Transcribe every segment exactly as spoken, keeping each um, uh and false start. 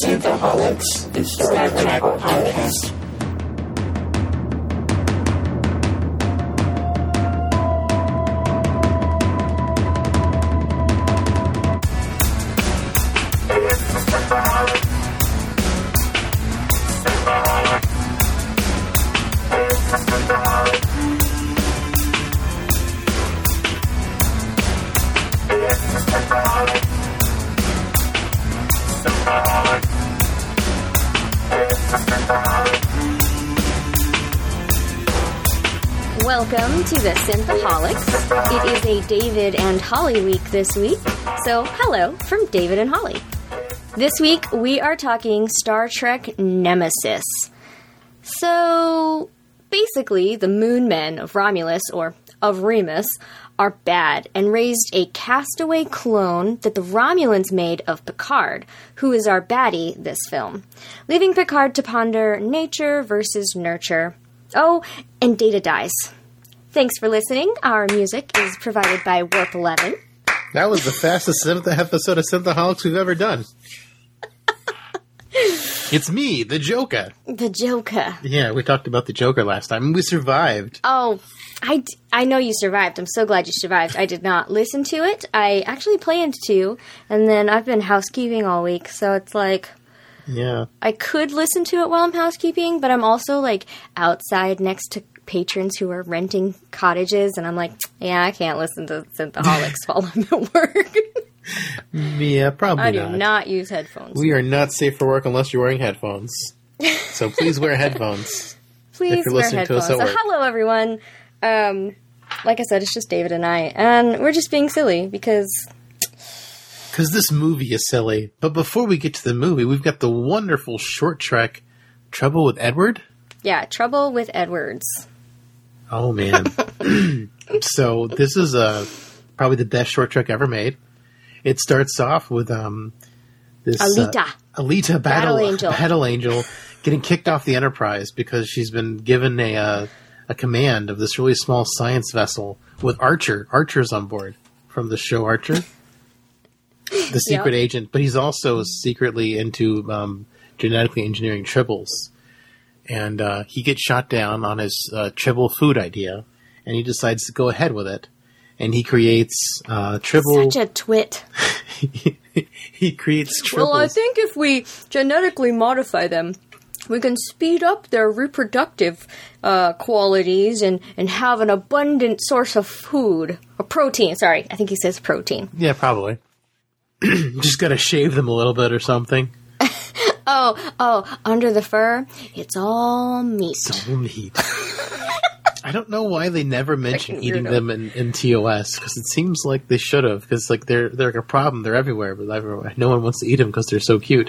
Synthaholics, the Star Trek podcast. Welcome to the Synthaholics. It is a David and Holly week this week, so hello from David and Holly. This week we are talking Star Trek Nemesis. So, basically, the Moon Men of Romulus, or of Remus, are bad and raised a castaway clone that the Romulans made of Picard, who is our baddie this film, leaving Picard to ponder nature versus nurture. Oh, and Data dies. Thanks for listening. Our music is provided by Warp eleven. That was the fastest episode of Synthaholics we've ever done. It's me, the Joker. The Joker. Yeah, we talked about the Joker last time, and we survived. Oh, I, I know you survived. I'm so glad you survived. I did not listen to it. I actually planned to, and then I've been housekeeping all week, so it's like... Yeah. I could listen to it while I'm housekeeping, but I'm also, like, outside next to patrons who are renting cottages, and I'm like, yeah, I can't listen to Synthaholics while I'm at work. Yeah, probably I do not. not use headphones. We are not safe for work unless you're wearing headphones. So please wear headphones. Please if you're wear listening headphones. to us at So work. hello, everyone. Um, like I said, it's just David and I, and we're just being silly because... Because this movie is silly. But before we get to the movie, we've got the wonderful short trek, Trouble with Edward? Yeah, Trouble with Edwards. Oh, man. So this is uh, probably the best short trek ever made. It starts off with um, this... Alita. Uh, Alita, Battle, Battle Angel. Battle Angel, getting kicked off the Enterprise because she's been given a, uh, a command of this really small science vessel with Archer. Archer's on board from the show Archer. The secret Yep. agent, but he's also secretly into um, genetically engineering tribbles. And uh, he gets shot down on his uh, tribble food idea, and he decides to go ahead with it. And he creates uh, tribble... Such a twit. He creates tribbles. Well, I think if we genetically modify them, we can speed up their reproductive uh, qualities and, and have an abundant source of food. Or protein, sorry. I think he says protein. Yeah, probably. Just gotta shave them a little bit or something. Oh, oh, under the fur, it's all meat. So meat. I don't know why they never mention Freaking eating weirdo. them in, in T O S, because it seems like they should have, because like they're they're like a problem. They're everywhere, but everywhere. No one wants to eat them because they're so cute.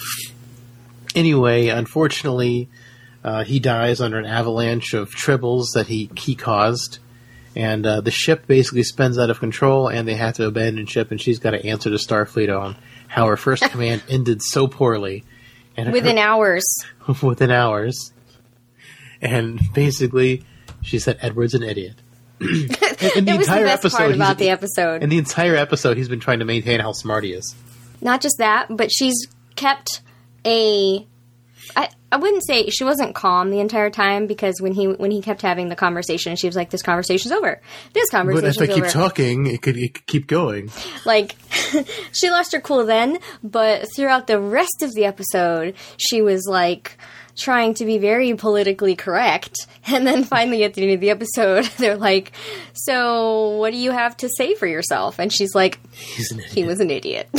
Anyway, unfortunately, uh, he dies under an avalanche of tribbles that he he caused, and uh, the ship basically spins out of control, and they have to abandon ship, and she's got to answer to Starfleet on how her first command ended so poorly. And Within her, hours. within hours. And basically, she said Edward's an idiot. and, and the It was the entire best episode, part he's- about the episode. And the entire episode, he's been trying to maintain how smart he is. Not just that, but she's kept a... I, I wouldn't say she wasn't calm the entire time, because when he when he kept having the conversation, she was like, this conversation's over. This But conversation's if I keep over. talking, it could, it could keep going. Like, she lost her cool then, but throughout the rest of the episode, she was like trying to be very politically correct. And then finally at the end of the episode, they're like, so what do you have to say for yourself? And she's like, He's an idiot. he was an idiot.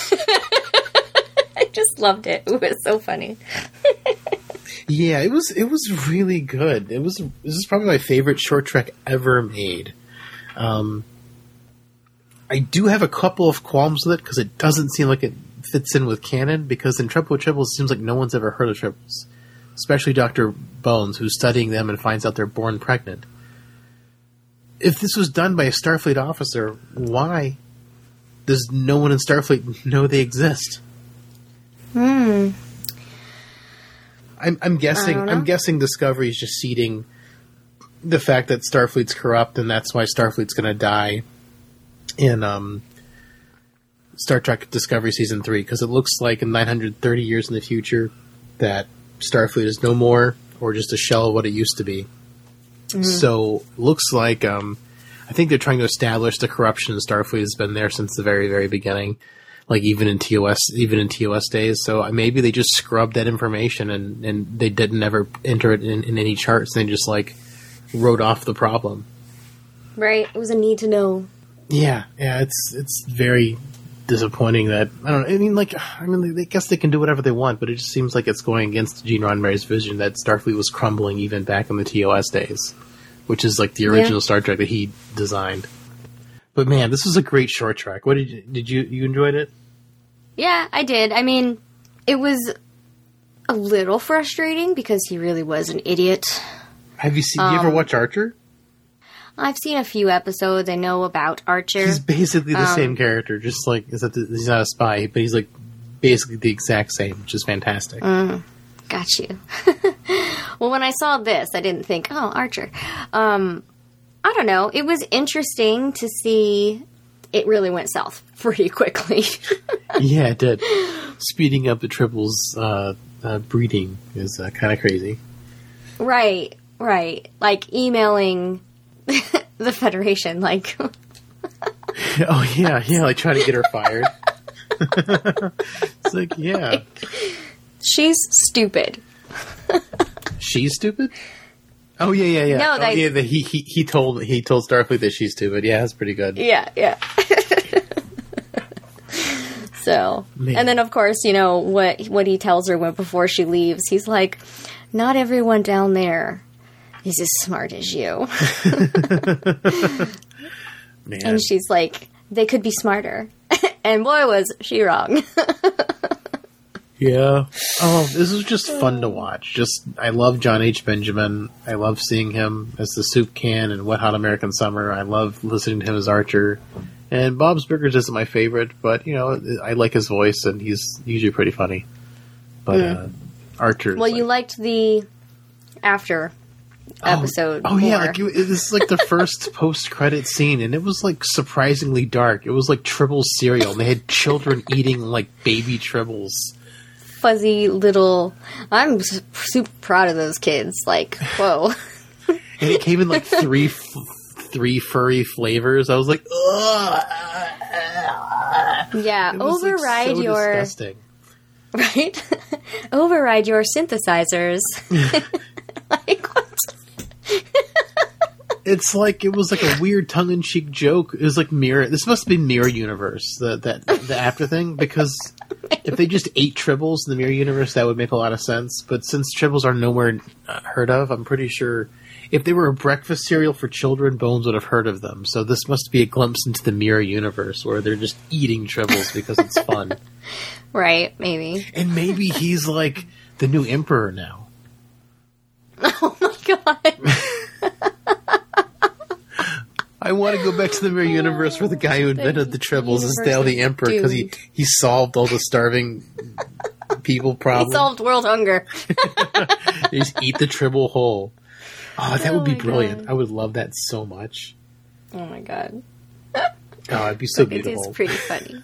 I just loved it. It was so funny. Yeah, it was it was really good. It was this is probably my favorite short trek ever made. Um, I do have a couple of qualms with it because it doesn't seem like it fits in with canon. Because in Trouble with Tribbles, it seems like no one's ever heard of tribbles, especially Doctor Bones, who's studying them and finds out they're born pregnant. If this was done by a Starfleet officer, why does no one in Starfleet know they exist? Hmm. I'm, I'm guessing. don't know. I'm guessing Discovery is just seeding the fact that Starfleet's corrupt, and that's why Starfleet's going to die in um Star Trek Discovery Season three, because it looks like in nine hundred thirty years in the future that Starfleet is no more, or just a shell of what it used to be. Mm-hmm. So, looks like, um, I think they're trying to establish the corruption in Starfleet has been there since the very, very beginning. Like, even in T O S, even in T O S days. So, maybe they just scrubbed that information and, and they didn't ever enter it in, in any charts. And they just, like, wrote off the problem. Right. It was a need to know. Yeah. Yeah, it's, it's very disappointing that, I don't know, I mean, like, I mean, I guess they can do whatever they want, but it just seems like it's going against Gene Roddenberry's vision that Starfleet was crumbling even back in the T O S days, which is like the original yeah. Star Trek that he designed. But man, this was a great short track. What did you, did you, you enjoyed it? Yeah, I did. I mean, it was a little frustrating because he really was an idiot. Have you seen, um, you ever watch Archer? I've seen a few episodes. I know about Archer. He's basically the um, same character, just like, is that the, he's not a spy, but he's like basically the exact same, which is fantastic. Mm, got you. Well, when I saw this, I didn't think, oh, Archer. Um, I don't know. It was interesting to see it really went south pretty quickly. Yeah, it did. Speeding up the triples uh, uh, breeding is uh, kind of crazy. Right, right. Like emailing the Federation, like... Oh, yeah, yeah, like trying to get her fired. It's like, yeah. Like, she's stupid. She's stupid? Oh, yeah, yeah, yeah. No, oh, they... yeah, the, he, he, he told he told Starfleet that she's stupid. Yeah, that's pretty good. Yeah, yeah. So, Man. And then, of course, you know, what what he tells her when before she leaves, he's like, not everyone down there is as smart as you. Man. And she's like, they could be smarter. And boy, was she wrong. Yeah. Oh, this was just fun to watch. Just, I love John H. Benjamin. I love seeing him as the soup can in Wet Hot American Summer. I love listening to him as Archer. And Bob's Burgers isn't my favorite, but, you know, I like his voice, and he's usually pretty funny. But, mm. uh, Archer. Well, like, you liked the after episode. Oh, oh yeah, like, it, this is like the first post-credit scene, and it was, like, surprisingly dark. It was like Tribbles cereal, and they had children eating, like, baby Tribbles. Fuzzy little... I'm super proud of those kids. Like, whoa. And it came in, like, three... F- three furry flavors. I was like, ugh. Yeah, it was, override like, so your disgusting. Right? Override your synthesizers. Like what? It's like it was like a weird tongue-in-cheek joke. It was like Mirror. This must be Mirror Universe, the that the after thing, because if they just ate Tribbles in the Mirror Universe, that would make a lot of sense. But since Tribbles are nowhere heard of, I'm pretty sure if they were a breakfast cereal for children, Bones would have heard of them. So this must be a glimpse into the Mirror Universe where they're just eating Tribbles because it's fun. Right, maybe. And maybe he's like the new emperor now. Oh my god. I want to go back to the Mirror Universe where the guy who invented the Tribbles is now the emperor because he, he solved all the starving people problems. He solved world hunger. They just eat the Tribble whole. Oh, that oh would be brilliant. God. I would love that so much. Oh my god. Oh, it'd be so it beautiful. It is pretty funny.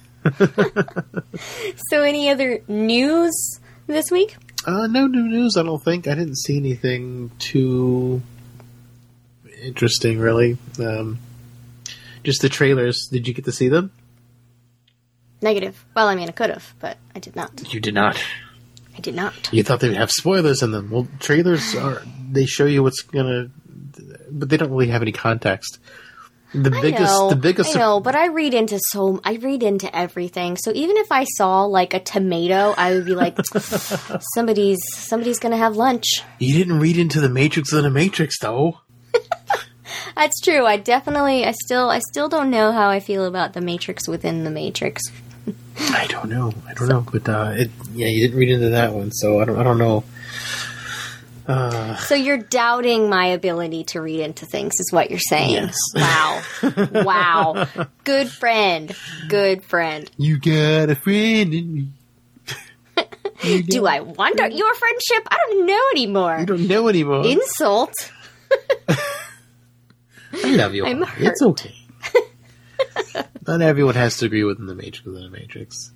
So any other news this week? Uh, no new news, I don't think. I didn't see anything too interesting, really. Um, just the trailers. Did you get to see them? Negative. Well, I mean, I could have, but I did not. You did not. I did not. You thought they'd have spoilers in them. Well, trailers are, they show you what's gonna, but they don't really have any context. The biggest, I know, the biggest, I know, but I read into so, I read into everything. So even if I saw like a tomato, I would be like, somebody's, somebody's gonna have lunch. You didn't read into the Matrix in the Matrix, though. That's true. I definitely, I still, I still don't know how I feel about the Matrix within the Matrix. I don't know. I don't know, but uh, it, yeah, you didn't read into that one, so I don't. I don't know. Uh, so you're doubting my ability to read into things, is what you're saying? Yes. Wow. Wow. Good friend. Good friend. You got a friend in me. Do I want your friendship? I don't know anymore. You don't know anymore. Insult. I love you. I'm hurt. It's okay. Not everyone has to agree with the Matrix within the Matrix.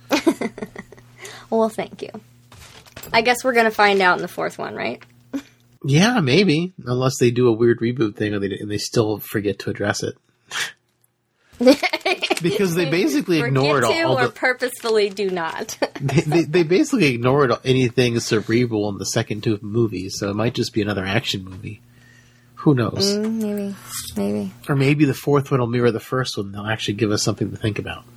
Well, thank you. I guess we're going to find out in the fourth one, right? Yeah, maybe. Unless they do a weird reboot thing and they, and they still forget to address it. Because they basically ignored Forget to all, all or the... purposefully do not. they, they, they basically ignored anything cerebral in the second two movies, so it might just be another action movie. Who knows? Mm, maybe. Maybe. Or maybe the fourth one will mirror the first one and they'll actually give us something to think about.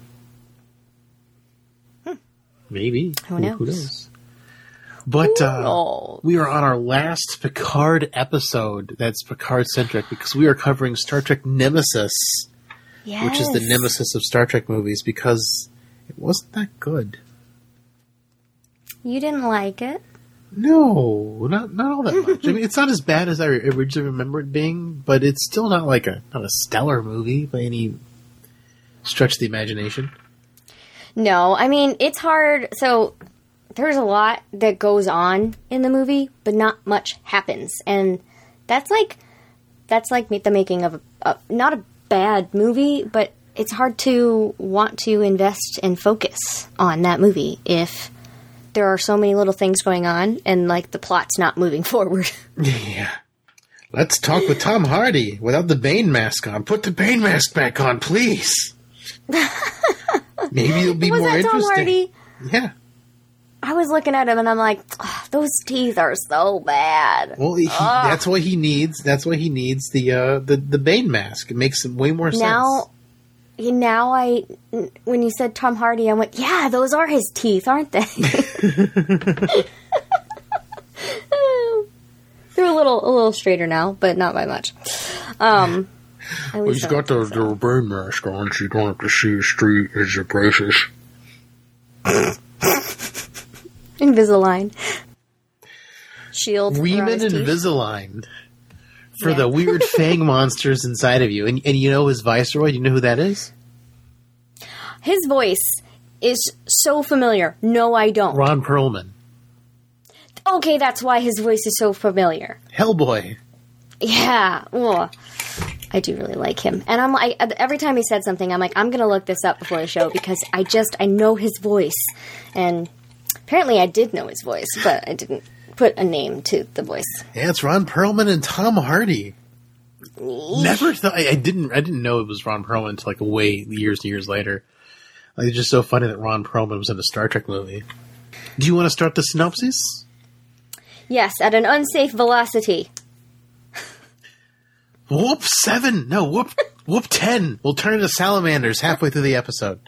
Hmm. Maybe. Who Who, knows? who knows? But uh, knows? we are on our last Picard episode that's Picard-centric because we are covering Star Trek Nemesis, Yes. which is the nemesis of Star Trek movies because it wasn't that good. You didn't like it? No, not not all that much. I mean, it's not as bad as I originally remember it being, but it's still not like a not a stellar movie by any stretch of the imagination. No, I mean, it's hard. So there's a lot that goes on in the movie, but not much happens. And that's like, that's like the making of a, a not a bad movie, but it's hard to want to invest and focus on that movie if there are so many little things going on and like the plot's not moving forward. Yeah. Let's talk with Tom Hardy without the Bane mask on. Put the Bane mask back on, please. Maybe it'll be Was more that Tom interesting. Hardy? Yeah. I was looking at him and I'm like, oh, those teeth are so bad. Well, he, that's what he needs. That's why he needs the uh, the the Bane mask. It makes way more sense. Now, now I, when you said Tom Hardy, I went, yeah, those are his teeth, aren't they? They're a little a little straighter now, but not by much. Um, well, he's got the, the Bane mask on, so you don't have to see his street his braces. Invisalign. Shield. Riemann Invisalign. For yeah. the weird fang monsters inside of you. And, and you know his Viceroy? Do you know who that is? His voice is so familiar. No, I don't. Ron Perlman. Okay, that's why his voice is so familiar. Hellboy. Yeah. Ugh. I do really like him. And I'm like, every time he said something, I'm like, I'm going to look this up before the show because I just, I know his voice. And apparently I did know his voice, but I didn't put a name to the voice. Yeah, it's Ron Perlman and Tom Hardy. Never thought, I, I didn't, I didn't know it was Ron Perlman until like way years and years later. Like, it's just so funny that Ron Perlman was in a Star Trek movie. Do you want to start the synopsis? Yes, at an unsafe velocity. Whoop seven. No, whoop whoop ten. We'll turn into salamanders halfway through the episode.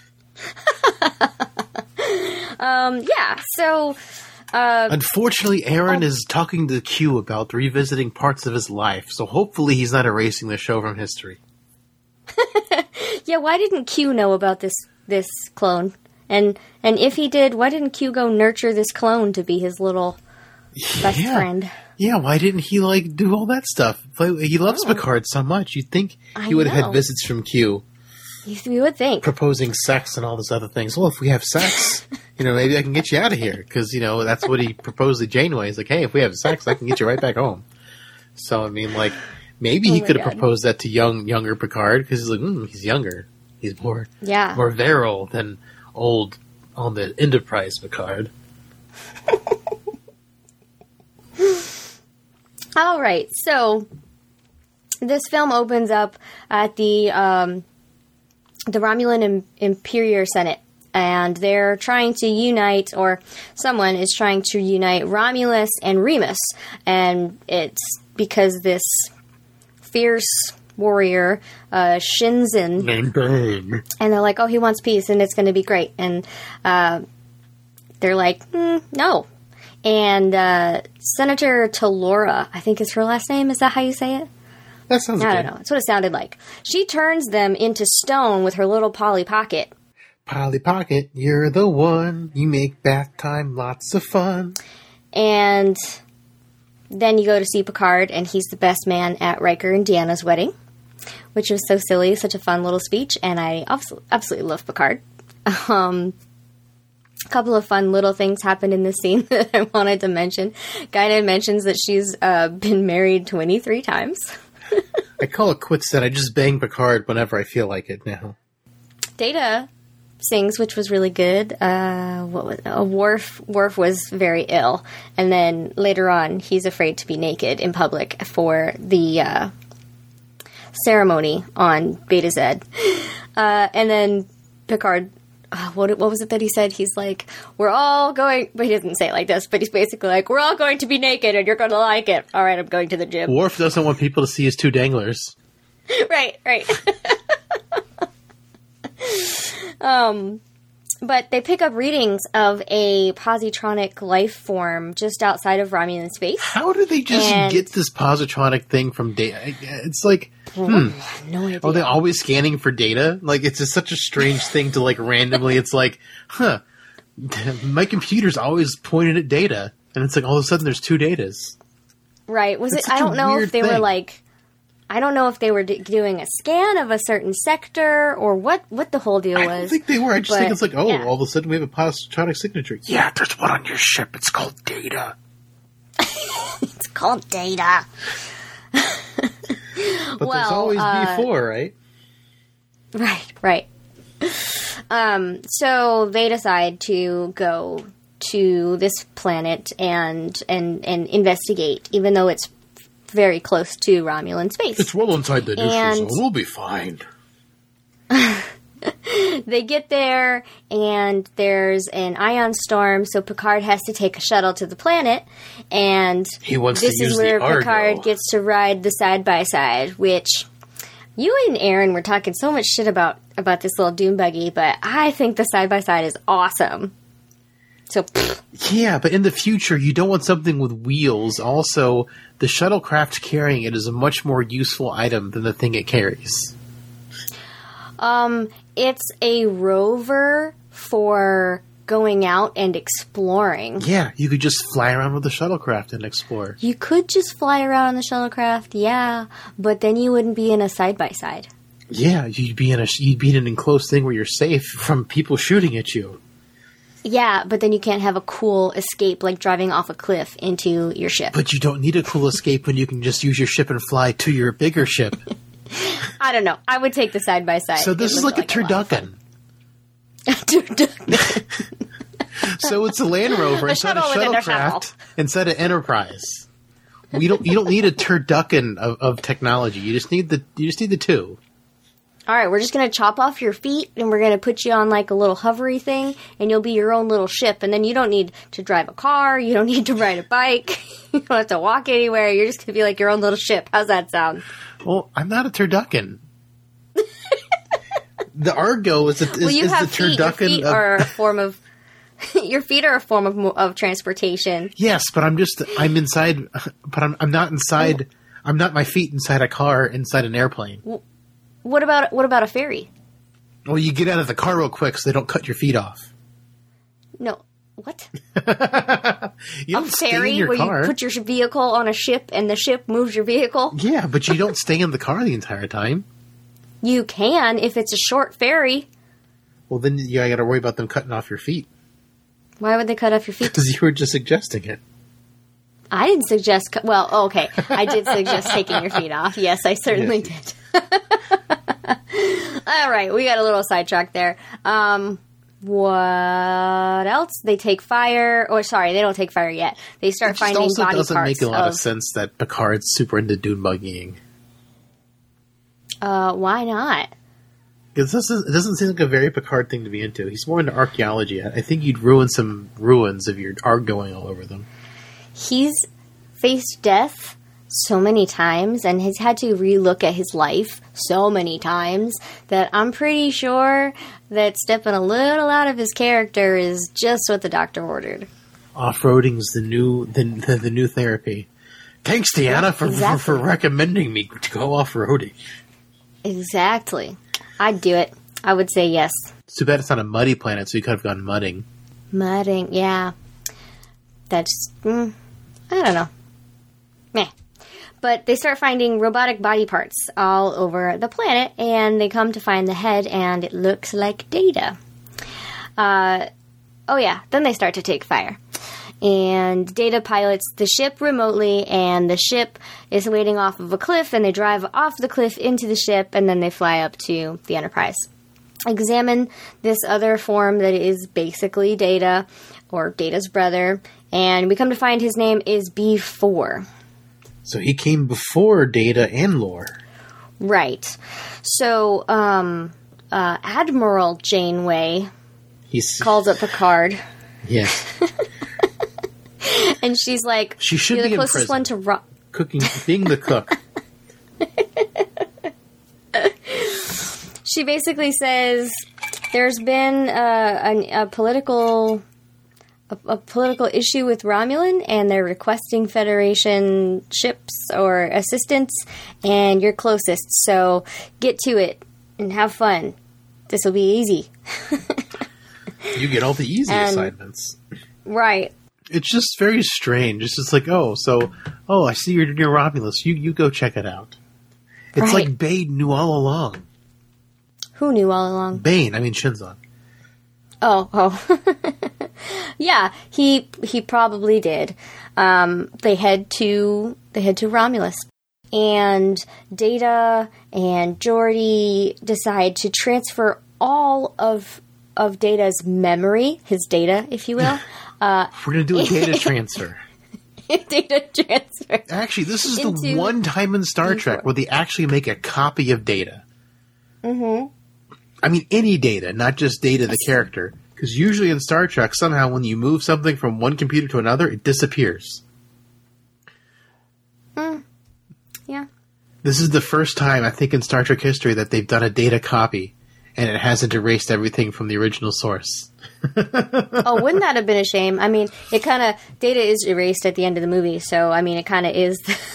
um, yeah, so... Uh, Unfortunately, Aaron oh. is talking to Q about revisiting parts of his life, so hopefully he's not erasing the show from history. Yeah, why didn't Q know about this this clone? And and if he did, why didn't Q go nurture this clone to be his little best yeah. friend? Yeah, why didn't he, like, do all that stuff? He loves oh. Picard so much. You'd think he would have had visits from Q. You would think. Proposing sex and all those other things. Well, if we have sex, you know, maybe I can get you out of here. Because, you know, that's what he proposed to Janeway. He's like, hey, if we have sex, I can get you right back home. So, I mean, like, maybe oh he could have proposed that to young, younger Picard. Because he's like, mm, he's younger. He's more, yeah. more virile than old on the Enterprise Picard. All right, so this film opens up at the um, the Romulan Im- Imperial Senate, and they're trying to unite, or someone is trying to unite Romulus and Remus, and it's because this fierce warrior, uh, Shinzin, and they're like, oh, he wants peace, and it's going to be great, and uh, they're like, mm, no. And uh, Senator Talora, I think is her last name. Is that how you say it? That sounds I good. don't know. That's what it sounded like. She turns them into stone with her little Polly Pocket. Polly Pocket, you're the one. You make bath time lots of fun. And then you go to see Picard, and he's the best man at Riker and Deanna's wedding, which was so silly, such a fun little speech, and I absolutely love Picard. Um... A couple of fun little things happened in this scene that I wanted to mention. Guinan mentions that she's uh, been married twenty-three times. I call it quits then. I just bang Picard whenever I feel like it now. Data sings, which was really good. Uh, what was uh, Worf? Worf was very ill, and then later on, he's afraid to be naked in public for the uh, ceremony on Beta Z. Uh, and then Picard. Uh, what what was it that he said? He's like, "We're all going," but he doesn't say it like this. But he's basically like, "We're all going to be naked, and you're going to like it." All right, I'm going to the gym. Worf doesn't want people to see his two danglers. Right, right. Um, but they pick up readings of a positronic life form just outside of Romulan space. How do they just And- get this positronic thing from data? It's like, hmm. No idea. Are they always scanning for data? Like, it's just such a strange thing to, like, randomly, it's like, huh, my computer's always pointed at data. And it's like, all of a sudden, there's two datas. Right. Was That's it? I such a don't know weird if they were thing. like, I don't know if they were d- doing a scan of a certain sector or what, what the whole deal I was. don't think they were. I just but, think it's like, oh, yeah. all of a sudden we have a positronic signature. Yeah, there's one on your ship. It's called data. It's called data. But there's Well, always uh, before, right? Right, right. Um, so they decide to go to this planet and and and investigate, even though it's very close to Romulan space. It's well inside the neutral And- zone. We'll be fine. They get there, and there's an ion storm, so Picard has to take a shuttle to the planet, and He wants to this use is the where Argo. Picard gets to ride the side-by-side, which you and Aaron were talking so much shit about, about this little dune buggy, but I think the side-by-side is awesome. So, pfft, Yeah, but in the future, you don't want something with wheels. Also, the shuttlecraft carrying it is a much more useful item than the thing it carries. um, it's a rover for going out and exploring. Yeah, you could just fly around with the shuttlecraft and explore. You could just fly around on the shuttlecraft, yeah, but then you wouldn't be in a side-by-side. Yeah, you'd be in a you'd be in an enclosed thing where you're safe from people shooting at you. Yeah, but then you can't have a cool escape like driving off a cliff into your ship. But you don't need a cool escape when you can just use your ship and fly to your bigger ship. I don't know. I would take the side-by-side. So this It is looked like, a lot of turducken. fun. So it's a Land Rover A instead of shuttle within a shuttlecraft shuttle. instead of Enterprise. We don't you don't need a turducken of, of technology. You just need the you just need the two. All right, we're just going to chop off your feet, and we're going to put you on like a little hovery thing, and you'll be your own little ship. And then you don't need to drive a car. You don't need to ride a bike. You don't have to walk anywhere. You're just going to be like your own little ship. How's that sound? Well, I'm not a turducken. The Argo is, a, is, Well, you is the have feet. Your turducken feet of are a form of your feet are a form of mo- of transportation. yes, but I'm just I'm inside, but I'm I'm not inside. I'm not my feet inside a car inside an airplane. What about what about a ferry? Well, you get out of the car real quick so they don't cut your feet off. No, what? You A don't stay in ferry your where car. you put your vehicle on a ship and the ship moves your vehicle? Yeah, but you don't stay in the car the entire time. You can if it's a short ferry. Well, then you got to worry about them cutting off your feet Why would they cut off your feet? because you were just suggesting it. I didn't suggest. Cu- well, oh, okay, I did suggest taking your feet off. Yes, I certainly Yes. did. All right, we got a little sidetracked there. Um, what else? They take fire. Or sorry, they don't take fire yet. They start It just finding also body doesn't parts make a lot of. of sense that Picard's super into dune buggying. Uh, why not? Because this is, it doesn't seem like a very Picard thing to be into. He's more into archaeology. I think you'd ruin some ruins if your art going all over them. He's faced death so many times and has had to relook at his life so many times that I'm pretty sure that stepping a little out of his character is just what the doctor ordered. Off-roading's the new the, the, the new therapy. Thanks, Deanna, for, exactly. for for recommending me to go off-roading. Exactly. I'd do it. I would say yes. It's too bad it's not a muddy planet, so you could have gone mudding. Mudding, yeah. That's, mm, I don't know. Meh. But they start finding robotic body parts all over the planet, and they come to find the head, and it looks like Data. Uh, oh yeah, then they start to take fire. and Data pilots the ship remotely, and the ship is waiting off of a cliff, and they drive off the cliff into the ship, and then they fly up to the Enterprise. Examine this other form that is basically Data, or Data's brother, and we come to find his name is B four. So he came before Data and Lore. Right. So, um, uh, Admiral Janeway He's calls up Picard. Yes. And she's like, she should you're be the closest in one to Ro- cooking, being the cook. She basically says there's been a, a, a political a, a political issue with Romulan, and they're requesting Federation ships or assistance, and you're closest. So get to it and have fun. This will be easy. You get all the easy and, assignments. Right. It's just very strange. It's just like, oh, so, oh, I see you're near Romulus. You you go check it out. It's right. like Bane knew all along. Who knew all along? Bane, I mean Shinzon. Oh, oh. Yeah, he he probably did. Um, they head to they head to Romulus. And Data and Geordi decide to transfer all of of Data's memory, his data, if you will. Uh, We're going to do a data transfer. Data transfer. Actually, this is the into one time in Star B four. Trek where they actually make a copy of Data. Mm-hmm. I mean, any Data, not just Data the character. Because usually in Star Trek, somehow when you move something from one computer to another, it disappears. Mm. Yeah. This is the first time, I think, in Star Trek history that they've done a Data copy, and it hasn't erased everything from the original source. Oh, wouldn't that have been a shame? I mean, it kind of, Data is erased at the end of the movie, so, I mean, it kind of is,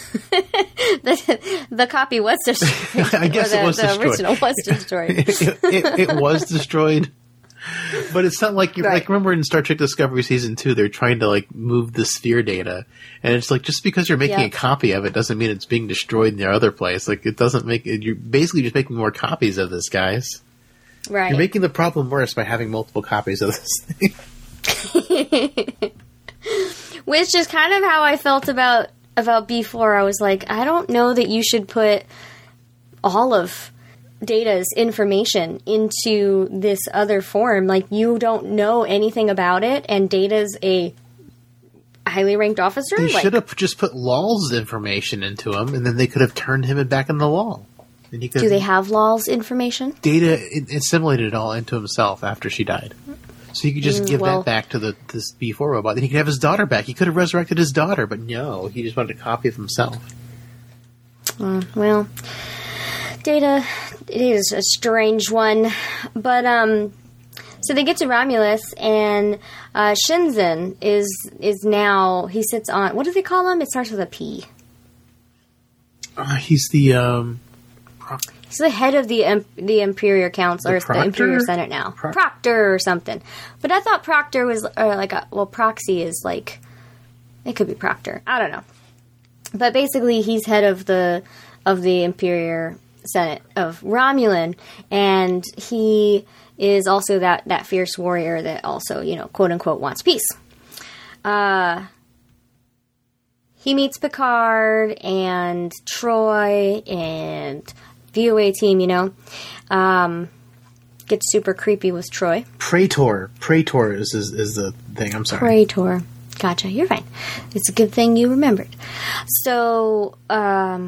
the, the copy was destroyed. I guess the, it was the destroyed. original was destroyed. it, it, it was destroyed. But it's not like, you're Right. like, remember in Star Trek Discovery Season two, they're trying to, like, move the sphere data. And it's like, just because you're making Yeah. a copy of it doesn't mean it's being destroyed in the other place. Like, it doesn't make it, you're basically just making more copies of this, guys. Right. You're making the problem worse by having multiple copies of this thing. Which is kind of how I felt about about B four. I was like, I don't know that you should put all of Data's information into this other form. Like, you don't know anything about it, and Data's a highly ranked officer. They like, should have just put Lawl's information into him, and then they could have turned him back into Law. And he could do they have Law's information? Data assimilated it all into himself after she died. So you could just Mm, give well- that back to the this B four robot. Then he could have his daughter back. He could have resurrected his daughter, but no, he just wanted a copy of himself. Uh, well, Data, it is a strange one. But, um, so they get to Romulus, and uh, Shinzon is is now, he sits on, what do they call him? It starts with a P. Uh, he's the um, He's the head of the um, the Imperial Council, The or the Proctor? Imperial Senate now. Pro- Proctor or something. But I thought Proctor was, or like, a, well, Proxy is like, it could be Proctor. I don't know. But basically, he's head of the of the Imperial Senate of Romulan, and he is also that, that fierce warrior that also, you know, quote unquote, wants peace. Uh, he meets Picard and Troy and V O A team, you know. Um, gets super creepy with Troy. Praetor. Praetor is, is is the thing. I'm sorry. Praetor. Gotcha. You're fine. It's a good thing you remembered. So, um,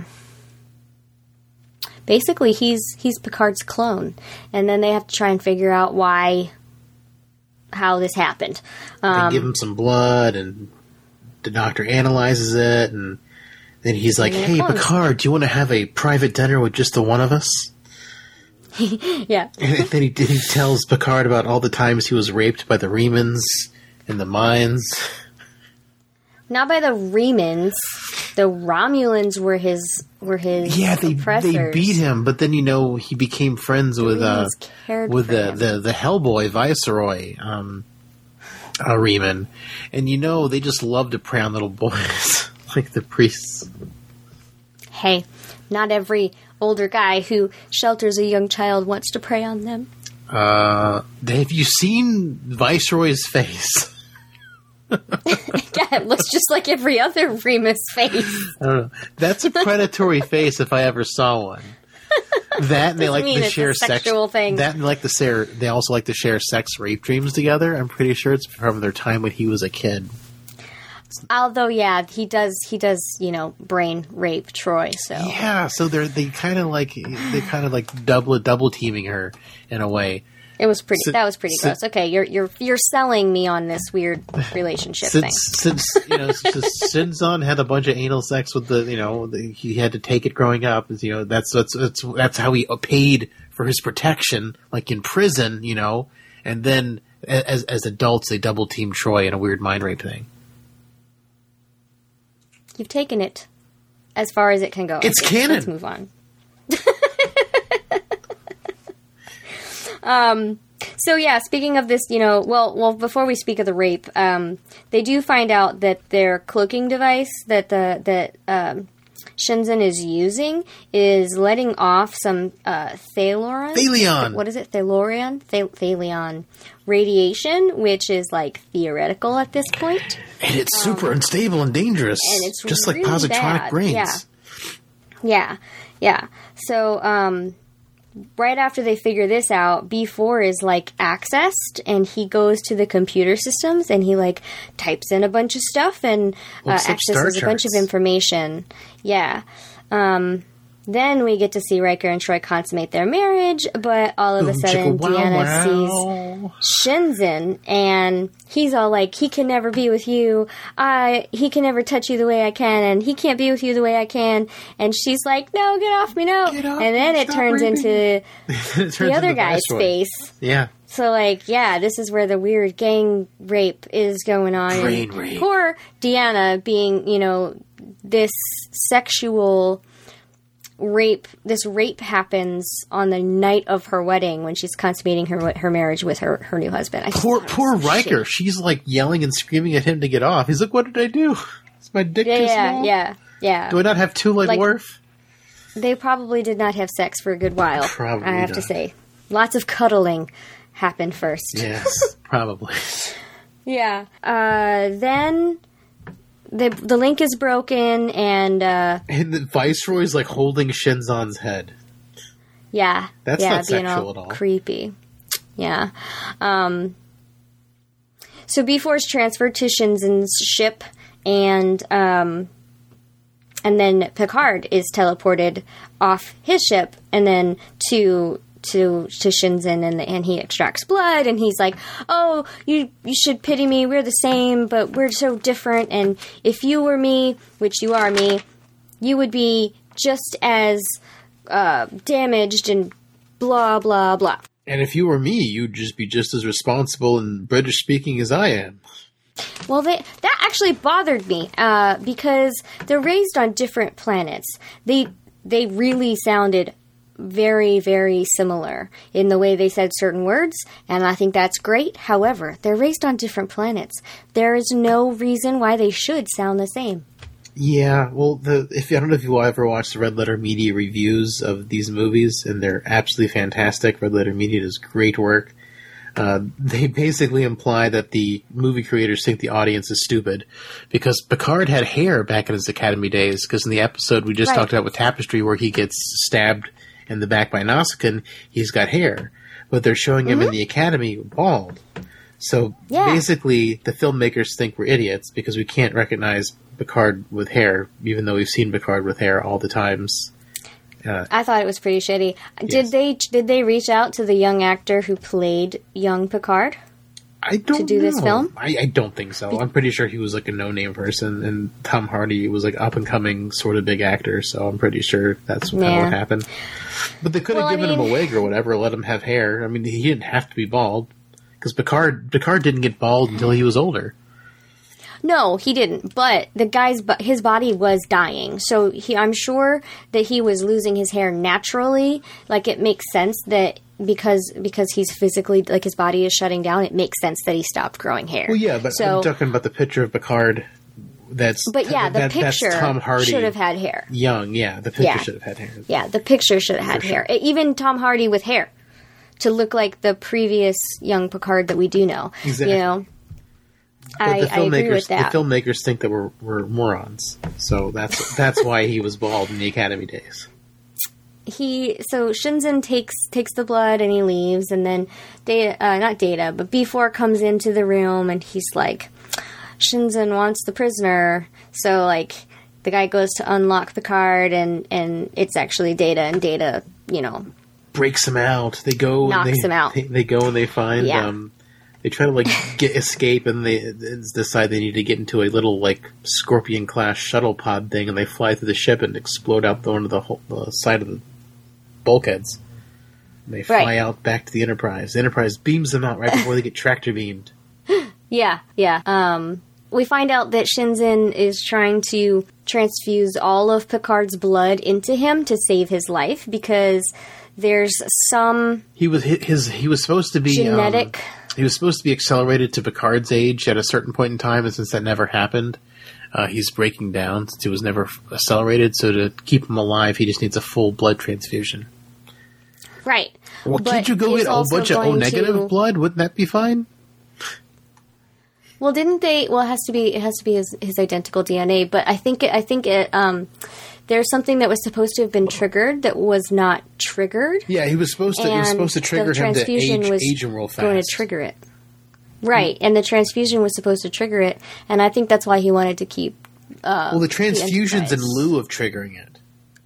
basically, he's he's Picard's clone, and then they have to try and figure out why, how this happened. Um, They give him some blood, and the doctor analyzes it, and then he's like, And then it "Hey, clones. Picard, do you want to have a private dinner with just the one of us?" yeah. And then he, he tells Picard about all the times he was raped by the Remans in the mines. Not by the Remans. The Romulans were his were his Yeah, they oppressors. they beat him, but then you know he became friends with uh, Remans cared with for the, him. the the Hellboy Viceroy, um, uh, Reman, and you know they just love to prey on little boys like the priests. Hey, not every older guy who shelters a young child wants to prey on them. Uh, have you seen Viceroy's face? Yeah, it looks just like every other Remus face. I don't know. That's a predatory face if I ever saw one. That and they like mean to it's share a sexual sex. thing. That and like to share. They also like to share sex rape dreams together. I'm pretty sure it's from their time when he was a kid. Although, yeah, he does. He does. You know, brain rape Troy. So Yeah, so they're they kind of like they kind of like double double teaming her in a way. it was pretty. Si- that was pretty si- gross. Okay, you're you're you're selling me on this weird relationship thing. Since since you know since Shinzon had a bunch of anal sex with the you know the, he had to take it growing up. You know that's that's that's that's how he paid for his protection, like in prison. You know, and then as as adults they double team Troy in a weird mind rape thing. You've taken it as far as it can go. It's Let's- canon. Let's move on. um. So yeah, speaking of this, you know, well, well, before we speak of the rape, um, they do find out that their cloaking device that the that um, Shinzen is using is letting off some uh, Thalion. Thalion. What is it? Thalorian? Thal- Thalion radiation, which is like theoretical at this point. And it's super unstable and dangerous, and it's just really like positronic bad. brains. Yeah. Yeah, yeah. So, um, right after they figure this out, B four is like accessed, and he goes to the computer systems and he like types in a bunch of stuff and uh, Looks like star accesses a bunch of charts. information. Yeah. Um, then we get to see Riker and Troy consummate their marriage, but all of a Boom, sudden chicka, wow, Deanna wow. sees Shinzen, and he's all like, he can never be with you. I he can never touch you the way I can, and he can't be with you the way I can. And she's like, no, get off me, no. Get off and then me, it stop turns raping into It turns the other into guy's Viceroy. face. Yeah. So, like, yeah, this is where the weird gang rape is going on. Brain And rape. Poor Deanna being, you know, this sexual rape. This rape happens on the night of her wedding when she's consummating her her marriage with her, her new husband. I just Poor thought it poor was so Riker. shitty. She's like yelling and screaming at him to get off. He's like, "What did I do? Is my dick Yeah, too yeah, small? yeah, yeah. Do I not have two like, Like- Worf?" They probably did not have sex for a good while. Probably I have to not. say, lots of cuddling happened first. Yes, probably. Yeah. Uh, then the the link is broken, and uh, And the Viceroy's like holding Shinzon's head. yeah, That's yeah, not being sexual all at all. creepy. Yeah. Um, so B four is transferred to Shinzen's ship, and um, and then Picard is teleported off his ship, and then to. To to Shinzen, and and he extracts blood, and he's like, "Oh, you you should pity me. We're the same, but we're so different. And if you were me, which you are me, you would be just as uh, damaged and blah blah blah." And if you were me, you'd just be just as responsible and British speaking as I am. Well, they, that actually bothered me uh, because they're raised on different planets. They they really sounded very, very similar in the way they said certain words, and I think that's great. However, they're raised on different planets. There is no reason why they should sound the same. Yeah, well, the if I don't know if you ever watched the Red Letter Media reviews of these movies, and they're absolutely fantastic. Red Letter Media does great work. Uh, they basically imply that the movie creators think the audience is stupid because Picard had hair back in his Academy days. Because in the episode we just Right. talked about with Tapestry, where he gets stabbed in the back by Nausicaan, he's got hair, but they're showing him in the Academy bald. So Yeah. basically, the filmmakers think we're idiots because we can't recognize Picard with hair, even though we've seen Picard with hair all the times. Uh, I thought it was pretty shitty. Yes. Did they did they reach out to the young actor who played young Picard? I don't do know. this film? I, I don't think so. I'm pretty sure he was like a no-name person, and Tom Hardy was like up-and-coming sort of big actor. So I'm pretty sure that's kind of Yeah. what happened. But they could have Well, I given him mean- a wig or whatever, let him have hair. I mean, he didn't have to be bald because Picard Picard didn't get bald until he was older. No, he didn't. But the guy's bo- his body was dying, so he, I'm sure that he was losing his hair naturally. Like it makes sense that because because he's physically like his body is shutting down, it makes sense that he stopped growing hair. Well, yeah, but so, I'm talking about the picture of Picard. That's but yeah, the that, that's picture Tom Hardy should have had hair. young. Yeah, the picture Yeah. should have had hair. Yeah, the picture should have had For hair. E- Even Tom Hardy with hair to look like the previous young Picard that we do know. Exactly. You know. I, the I agree with that. The filmmakers think that we're, we're morons, so that's that's why he was bald in the Academy days. He so Shinzen takes takes the blood and he leaves, and then Data, uh, not Data, but B four comes into the room and he's like, Shinzen wants the prisoner. So like the guy goes to unlock the card, and and it's actually Data, and Data, you know, breaks him out. They go, knocks and they, him out. They, they go and they find. Yeah. Um, they try to like get escape, and they, they decide they need to get into a little like Scorpion class shuttle pod thing, and they fly through the ship and explode out the one of the, whole, the side of the bulkheads. And they fly Right. out back to the Enterprise. The Enterprise beams them out right before they get tractor beamed. Yeah, yeah. Um, we find out that Shinzen is trying to transfuse all of Picard's blood into him to save his life, because there's some He was his. He was supposed to be genetic. Um, he was supposed to be accelerated to Picard's age at a certain point in time, and since that never happened, uh, he's breaking down since he was never accelerated. So to keep him alive, he just needs a full blood transfusion. Right. Well, But can't you go he's get a whole also bunch of O going negative to- blood? Wouldn't that be fine? Well, didn't they? Well, it has to be. It has to be his, his identical D N A. But I think. It, I think it. Um, there's something that was supposed to have been triggered that was not triggered. Yeah, he was supposed to. He was And supposed to trigger the him to transfusion age, was age him real fast. Going to trigger it. Right, and the transfusion was supposed to trigger it, and I think that's why he wanted to keep. Uh, well, the transfusion's in Enterprise. lieu of triggering it,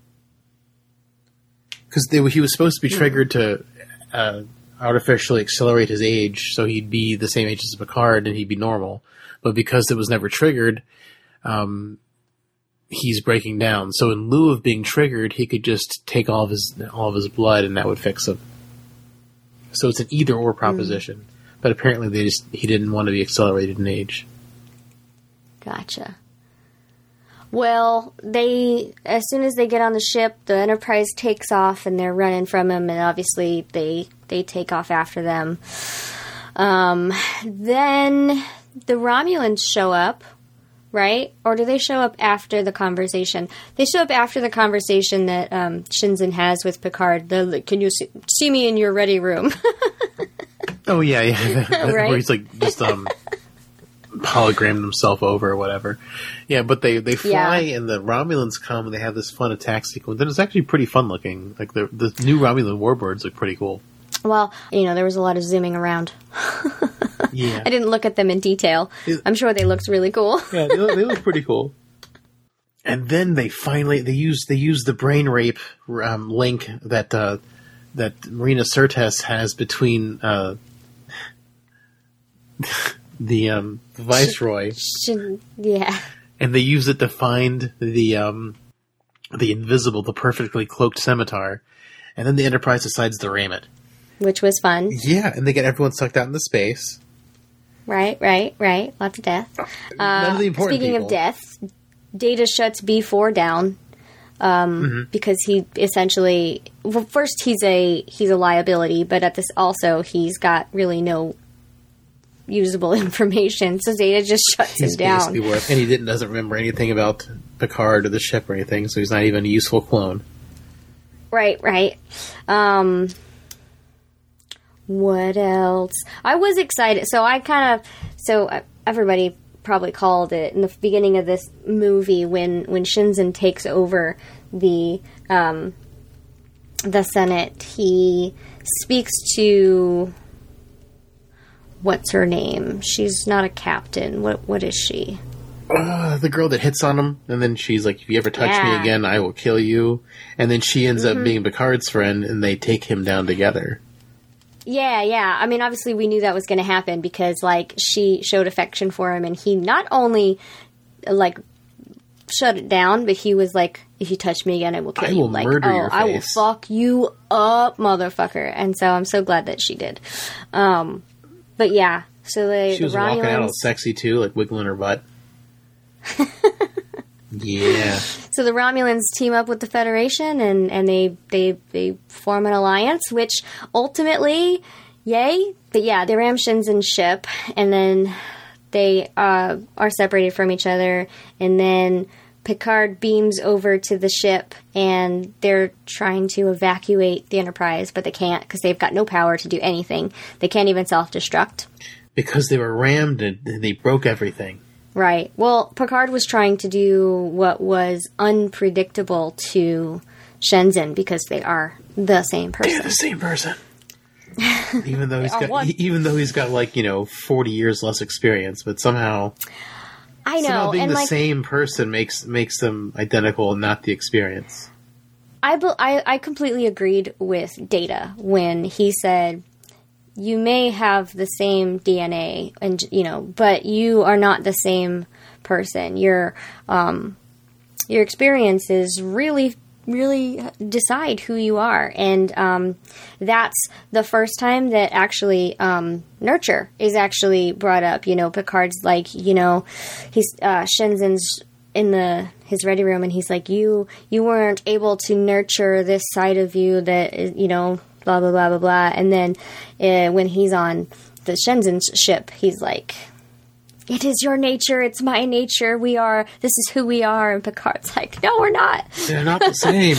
because he was supposed to be triggered to uh, artificially accelerate his age, so he'd be the same age as Picard and he'd be normal. But because it was never triggered, um, he's breaking down. So in lieu of being triggered, he could just take all of his all of his blood, and that would fix him. So it's an either or proposition. Mm. But apparently, they just he didn't want to be accelerated in age. Gotcha. Well, they as soon as they get on the ship, the Enterprise takes off, and they're running from him, and obviously they they take off after them. Um, then the Romulans show up, right? Or do they show up after the conversation? They show up after the conversation that um, Shinzen has with Picard. They're like, can you see, see me in your ready room? Oh, yeah, yeah. Right? Where he's like just um, hologrammed himself over or whatever. Yeah, but they, they fly Yeah. and the Romulans come and they have this fun attack sequence. And it's actually pretty fun looking. Like the the new Romulan warbirds look pretty cool. Well, you know, there was a lot of zooming around. Yeah. I didn't look at them in detail. It- I'm sure they looked really cool. Yeah, they look, they look pretty cool. And then they finally they use they use the brain rape um, link that uh, that Marina Sirtis has between uh, the um, Viceroy, Should, yeah. and they use it to find the um, the invisible, the perfectly cloaked scimitar. And then the Enterprise decides to ram it. Which was fun. Yeah, and they get everyone sucked out into space. Right, right, right. Lots of death. None of the important Speaking people. of death, Data shuts B four down um, Mm-hmm. because he essentially. Well, first he's a he's a liability, but at this also he's got really no usable information. So Data just shuts He's him down. basically worth, and he didn't doesn't remember anything about Picard or the ship or anything, so he's not even a useful clone. Right, right. Um, what else? I was excited. So I kind of, so uh, everybody probably called it in the beginning of this movie when, when Shinzen takes over the, um, the Senate, he speaks to, what's her name? She's not a captain. What, what is she? Uh, the girl that hits on him, and then she's like, if you ever touch me Yeah. again, I will kill you. And then she ends Mm-hmm. up being Picard's friend, and they take him down together. Yeah, yeah. I mean, obviously we knew that was going to happen because, like, she showed affection for him, and he not only, like, shut it down, but he was like, if you touch me again, I will kill I you. will Like, murder oh, your I will face. fuck you up, motherfucker. And so I'm so glad that she did. Um, but yeah, so they, She the was walking out all Romulans, sexy, too, like wiggling her butt. Yeah. so the Romulans team up with the Federation, and, and they, they, they form an alliance, which ultimately, yay. But yeah, they ram Shinzen's ship, and then they uh, are separated from each other, and then Picard beams over to the ship, and they're trying to evacuate the Enterprise, but they can't because they've got no power to do anything. They can't even self-destruct. because they were rammed and they broke everything. Right. Well, Picard was trying to do what was unpredictable to Shenzhen because they are the same person. They're the same person. Even though he's got, one. even though he's got like you know forty years less experience, but somehow, I know, somehow being and the like, same person makes makes them identical and not the experience. I, be- I I completely agreed with Data when he said, "You may have the same D N A, and you know, but you are not the same person. Your um, your experiences really." really decide who you are, and um, that's the first time that actually um, nurture is actually brought up. You know, Picard's like, you know, he's uh, Shenzhen's in the his ready room, and he's like, you you weren't able to nurture this side of you that, you know, blah blah blah blah blah. And then uh, when he's on the Shenzhen's ship, he's like, it is your nature, it's my nature, we are, this is who we are. And Picard's like, no, we're not. They're not the same.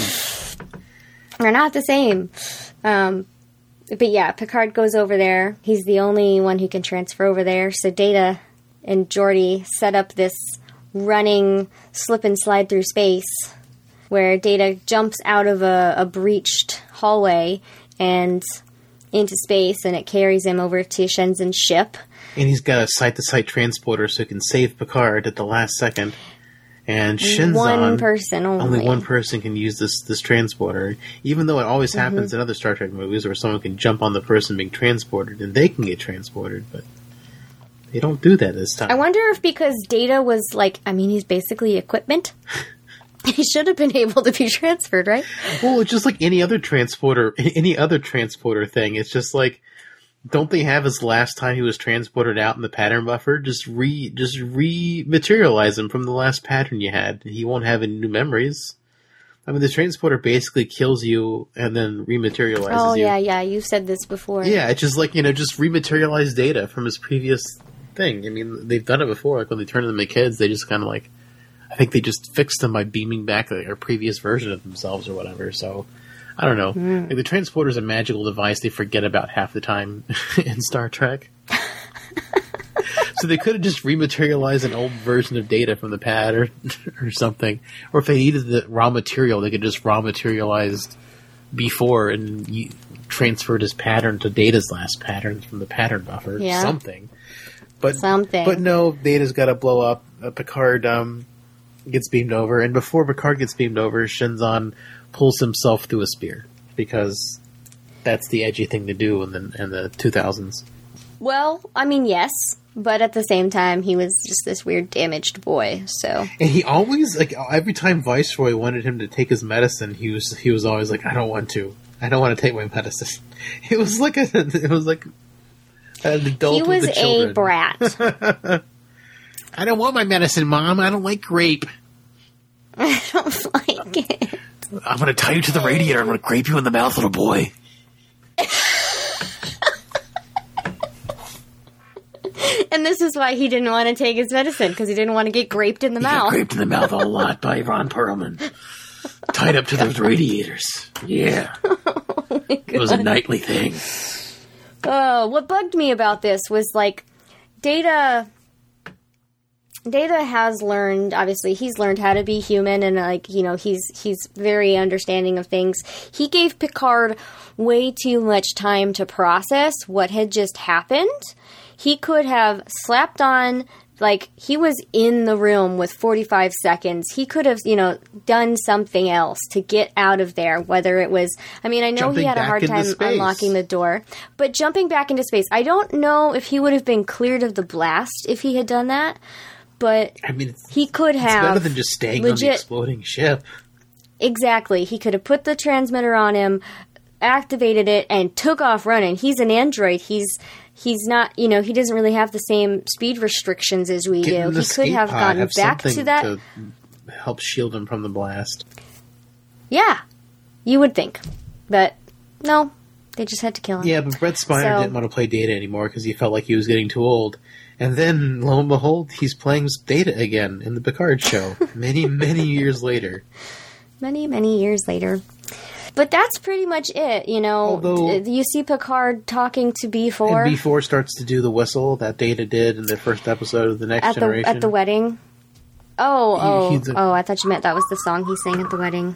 We're not the same. Um, but yeah, Picard goes over there. He's the only one who can transfer over there. So Data and Geordi set up this running slip and slide through space where Data jumps out of a, a breached hallway and into space, and it carries him over to Shenzhen's ship. And he's got a site-to-site transporter so he can save Picard at the last second. And Shenzhen, one person only. only one person can use this, this transporter. Even though it always happens mm-hmm. in other Star Trek movies where someone can jump on the person being transported and they can get transported, but they don't do that this time. I wonder if because Data was like, I mean, he's basically equipment. He should have been able to be transferred, right? Well, it's just like any other transporter, any other transporter thing. It's just like, don't they have his last time he was transported out in the pattern buffer? Just re, just re-materialize him from the last pattern you had. He won't have any new memories. I mean, the transporter basically kills you and then rematerializes oh, you. Oh, yeah, yeah. You've said this before. Yeah, it's just like, you know, just rematerialize Data from his previous thing. I mean, they've done it before. Like when they turn them into kids, they just kind of like, I think they just fixed them by beaming back like, a previous version of themselves or whatever. So, I don't know. Mm. Like, the transporter is a magical device they forget about half the time in Star Trek. So they could have just rematerialized an old version of Data from the pad or or something. Or if they needed the raw material, they could just raw materialized before and you transferred his pattern to Data's last pattern from the pattern buffer. Yeah. Something. But, something. But no, Data's got to blow up. Uh, Picard um, gets beamed over. And before Picard gets beamed over, Shenzhen pulls himself through a spear. Because that's the edgy thing to do in the, in the two thousands. Well, I mean, yes. But at the same time, he was just this weird damaged boy, so... And he always, like, every time Viceroy wanted him to take his medicine, he was he was always like, I don't want to. I don't want to take my medicine. It was like a, it was like an adult He was with the children. a brat. I don't want my medicine, Mom. I don't like grape. I don't like it. I'm going to tie you to the radiator. I'm going to grape you in the mouth, little boy. And this is why he didn't want to take his medicine, because he didn't want to get graped in the he mouth. Got graped in the mouth a lot by Ron Perlman. Tied up to those radiators. Yeah. Oh it was a nightly thing. Oh, what bugged me about this was, like, Data... Data has learned, obviously, he's learned how to be human, and, like, you know, he's he's very understanding of things. He gave Picard way too much time to process what had just happened. He could have slapped on, like, he was in the room with forty-five seconds. He could have, you know, done something else to get out of there, whether it was, I mean, I know jumping he had a hard time unlocking the door, but jumping back into space, I don't know if he would have been cleared of the blast if he had done that. But I mean, he could have. It's better than just staying legit, on the exploding ship. Exactly. He could have put the transmitter on him, activated it, and took off running. He's an android. He's he's not, you know, he doesn't really have the same speed restrictions as we Get do. He could have pod, gotten have back to that. To help shield him from the blast. Yeah, you would think. But no, they just had to kill him. Yeah, but Brett Spiner so, didn't want to play Data anymore because he felt like he was getting too old. And then, lo and behold, he's playing Data again in the Picard show. many, many years later. Many, many years later. But that's pretty much it, you know. Although, you see Picard talking to B four. And B four starts to do the whistle that Data did in the first episode of The Next at Generation. The, at the wedding? Oh, oh, He- he's a- oh, I thought you meant that was the song he sang at the wedding.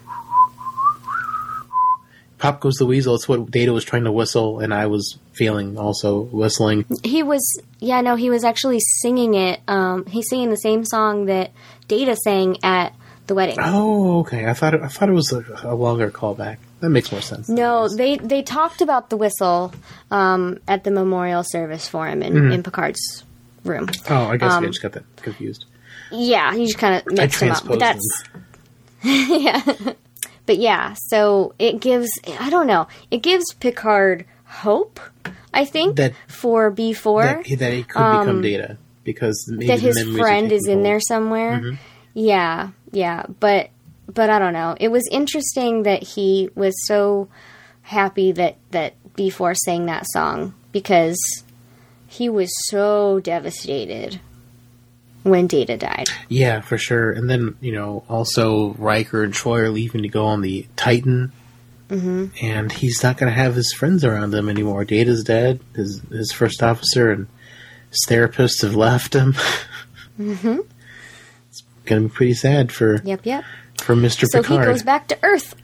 Pop Goes the Weasel. It's what Data was trying to whistle, and I was feeling also whistling. He was, yeah, no, he was actually singing it. Um, he's singing the same song that Data sang at the wedding. Oh, okay. I thought it, I thought it was a, a longer callback. That makes more sense. No, they they talked about the whistle um, at the memorial service for him in, Mm-hmm. in Picard's room. Oh, I guess um, I just got that confused. Yeah, you just kind of mixed I them up. But transposed that's yeah. But yeah, so it gives, I don't know, it gives Picard hope, I think, That- for B four. That, that he could become Data because maybe that the his memories are friend is taking in hold. there somewhere. Mm-hmm. Yeah, yeah, but but I don't know. It was interesting that he was so happy that that B four sang that song because he was so devastated when Data died. Yeah, for sure. And then, you know, also Riker and Troy are leaving to go on the Titan. Mm-hmm. And he's not going to have his friends around him anymore. Data's dead. His his first officer and his therapists have left him. Mm-hmm. It's going to be pretty sad for Yep, yep. for Mister So Picard. he goes back to Earth.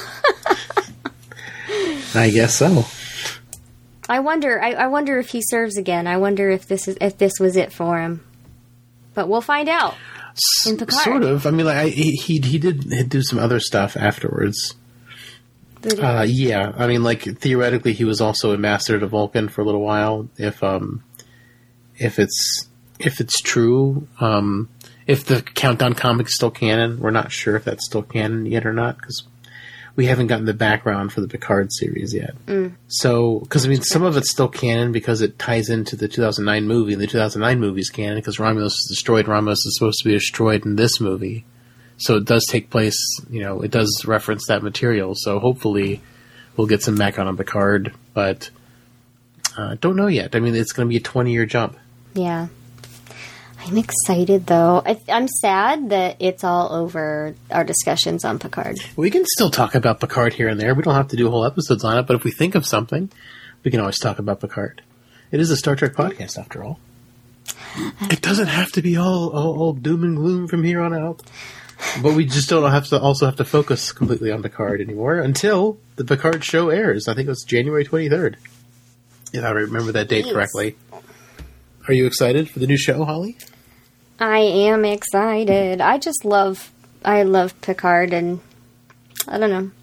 I guess so. I wonder. I, I wonder if he serves again. I wonder if this is if this was it for him. But we'll find out in Picard. Sort of. I mean, like I, he he he did do some other stuff afterwards. Uh, yeah, I mean, like theoretically, he was also a master to Vulcan for a little while. If um, if it's if it's true, um, if the Countdown comic is still canon, we're not sure if that's still canon yet or not because we haven't gotten the background for the Picard series yet. Mm. So, because I mean, some of it's still canon because it ties into the two thousand nine movie, and the two thousand nine movie is canon because Romulus is destroyed. Romulus is supposed to be destroyed in this movie. So it does take place, you know, it does reference that material. So hopefully we'll get some background on Picard, but uh, don't know yet. I mean, it's going to be a twenty-year jump. Yeah. I'm excited, though. I, I'm sad that it's all over our discussions on Picard. We can still talk about Picard here and there. We don't have to do whole episodes on it, but if we think of something, we can always talk about Picard. It is a Star Trek podcast, after all. It doesn't have to be all, all, all doom and gloom from here on out. But we just don't have to also have to focus completely on Picard anymore until the Picard show airs. I think it was January twenty-third. If I remember that date Yes. correctly. Are you excited for the new show, Holly? I am excited. I just love, I love Picard, and I don't know.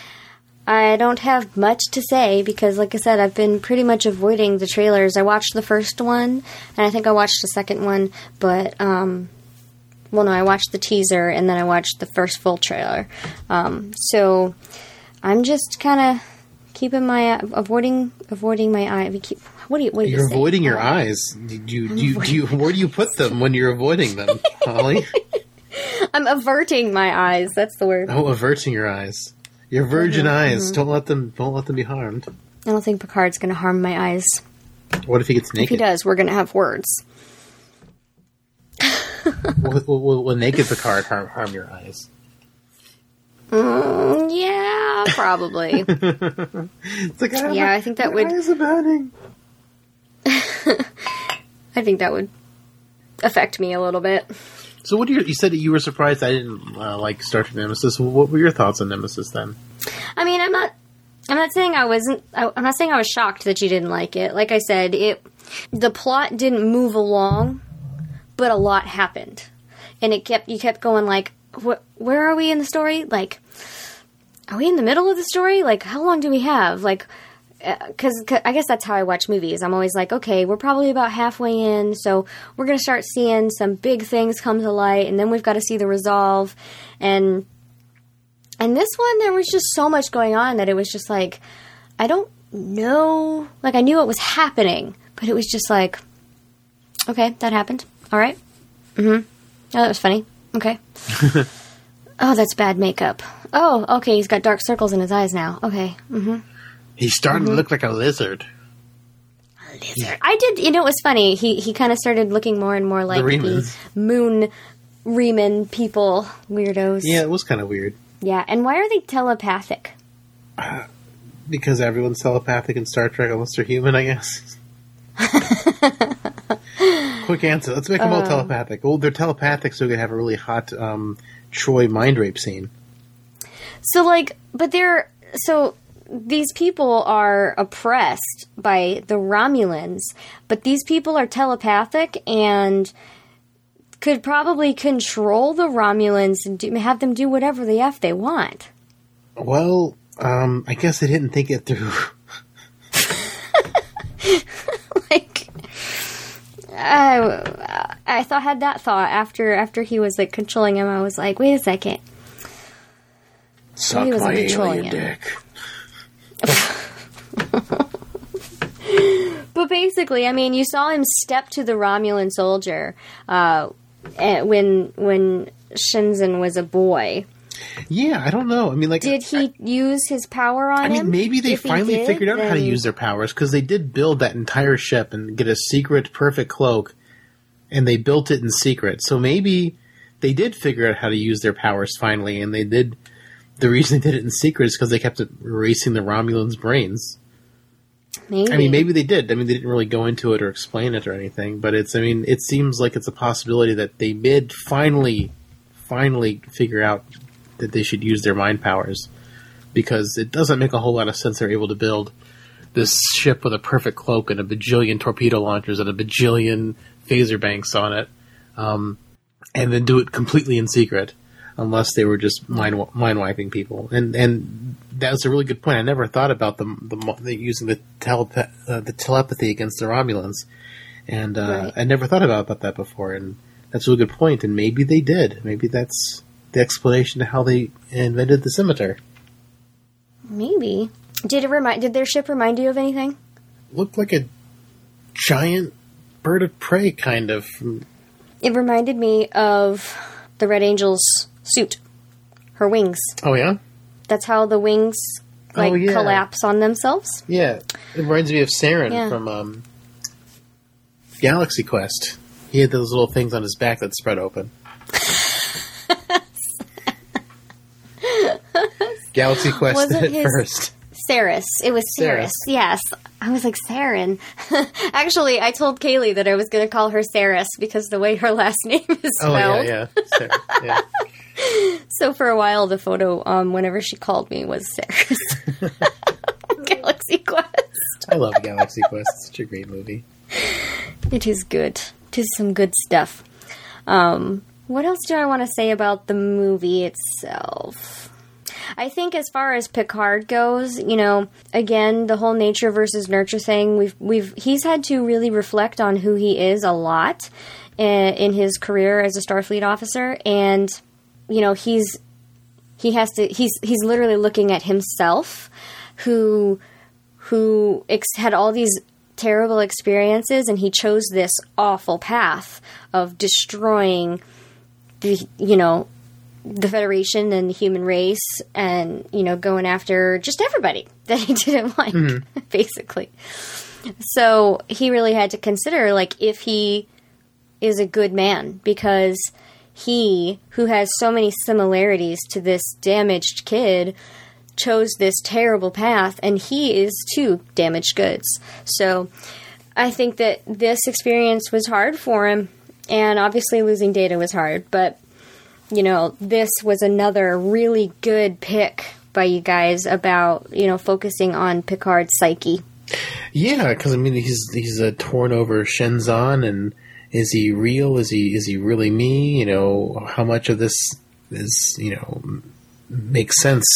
I don't have much to say because, like I said, I've been pretty much avoiding the trailers. I watched the first one, and I think I watched the second one, but, um, well, no, I watched the teaser, and then I watched the first full trailer. Um, so I'm just kind of keeping my, avoiding, avoiding my eye. We keep, what do you, what do you You're say? avoiding your Uh, eyes. Do you, do you, do you, where do you put them when you're avoiding them, Holly? I'm averting my eyes. That's the word. Oh, averting your eyes. Your virgin Mm-hmm, eyes. mm-hmm. Don't let them. Don't let them be harmed. I don't think Picard's going to harm my eyes. What if he gets If he naked? does, we're going to have words. Will, will, will, will naked Picard harm, harm your eyes? Mm, yeah, probably. It's like, ah, Yeah, I think that my would- eyes are burning. I think that would affect me a little bit. So, what do you? You said that you were surprised I didn't uh, like Star Trek Nemesis. What were your thoughts on Nemesis then? I mean, I'm not. I'm not saying I wasn't. I, I'm not saying I was shocked that you didn't like it. Like I said, it. The plot didn't move along, but a lot happened, and it kept. You kept going like, wh- where are we in the story? Like, are we in the middle of the story? Like, how long do we have? Like. Because I guess that's how I watch movies. I'm always like, okay, we're probably about halfway in, so we're going to start seeing some big things come to light, and then we've got to see the resolve. And and this one, there was just so much going on that it was just like, I don't know. Like, I knew it was happening, but it was just like, okay, that happened. All right. Mm-hmm. Oh, that was funny. Okay. Oh, that's bad makeup. Oh, okay, he's got dark circles in his eyes now. Okay. Mm-hmm. He's starting Mm-hmm. to look like a lizard. Lizard. I did, you know, it was funny. He he kind of started looking more and more like the, Remans. moon Reman people, weirdos. Yeah, it was kind of weird. Yeah, and why are they telepathic? Uh, because everyone's telepathic in Star Trek unless they're human, I guess. Quick answer. Let's make them all Um, telepathic. Well, they're telepathic so we can have a really hot um, Troy mind rape scene. So, like, but they're, so these people are oppressed by the Romulans, but these people are telepathic and could probably control the Romulans and do, have them do whatever the F they want. Well, um, I guess they didn't think it through. Like, I, I thought, had that thought after, after he was, like, controlling him. I was like, wait a second. Suck He wasn't my controlling alien him. dick. But basically, I mean, you saw him step to the Romulan soldier uh, eh, when when Shinzen was a boy. Yeah, I don't know. I mean, like, Did he I, use his power on I mean, him? maybe they If he finally did, figured out how to then- use their powers because they did build that entire ship and get a secret, perfect cloak, and they built it in secret. So maybe they did figure out how to use their powers finally, and they did. The reason they did it in secret is because they kept erasing the Romulans' brains. Maybe. I mean, maybe they did. I mean, they didn't really go into it or explain it or anything, but it's, I mean, it seems like it's a possibility that they did finally, finally figure out that they should use their mind powers, because it doesn't make a whole lot of sense they're able to build this ship with a perfect cloak and a bajillion torpedo launchers and a bajillion phaser banks on it, um, and then do it completely in secret, unless they were just mind mind wiping people. And and that's a really good point. I never thought about the the, the using the telepa- uh, the telepathy against the Romulans, and uh, Right. I never thought about that before. And that's a really good point. And maybe they did. Maybe that's the explanation to how they invented the scimitar. Maybe. Did it remind? Did their ship remind you of anything? Looked like a giant bird of prey, kind of. It reminded me of the Red Angel's suit, her wings. Oh yeah, That's how the wings like Oh, yeah. collapse on themselves. yeah. It reminds me of Saren Yeah. from um, Galaxy Quest. He had those little things on his back that spread open. Galaxy Quest Was did it it his- first. Saris. It was Saris. Saris. Yes. I was like, Saren. Actually, I told Kaylee that I was going to call her Saris because the way her last name is Oh spelled. yeah, yeah. Sarah, yeah. So for a while, the photo, um, whenever she called me, was Saris. Galaxy Quest. I love Galaxy Quest. It's such a great movie. It is good. It is some good stuff. Um, what else do I want to say about the movie itself? I think as far as Picard goes, you know, again, the whole nature versus nurture thing, we've we've he's had to really reflect on who he is a lot in, in his career as a Starfleet officer, and you know, he's he has to he's he's literally looking at himself, who who ex- had all these terrible experiences, and he chose this awful path of destroying the you know the Federation and the human race, and you know going after just everybody that he didn't like, mm-hmm. basically. So he really had to consider, like, if he is a good man, because he, who has so many similarities to this damaged kid, chose this terrible path, and he is too damaged goods. So I think that this experience was hard for him, and obviously losing Data was hard, but you know, this was another really good pick by you guys about, you know, focusing on Picard's psyche. Yeah, because I mean, he's he's a torn over Shenzan, and is he real? Is he is he really me? You know, how much of this is, you know, makes sense?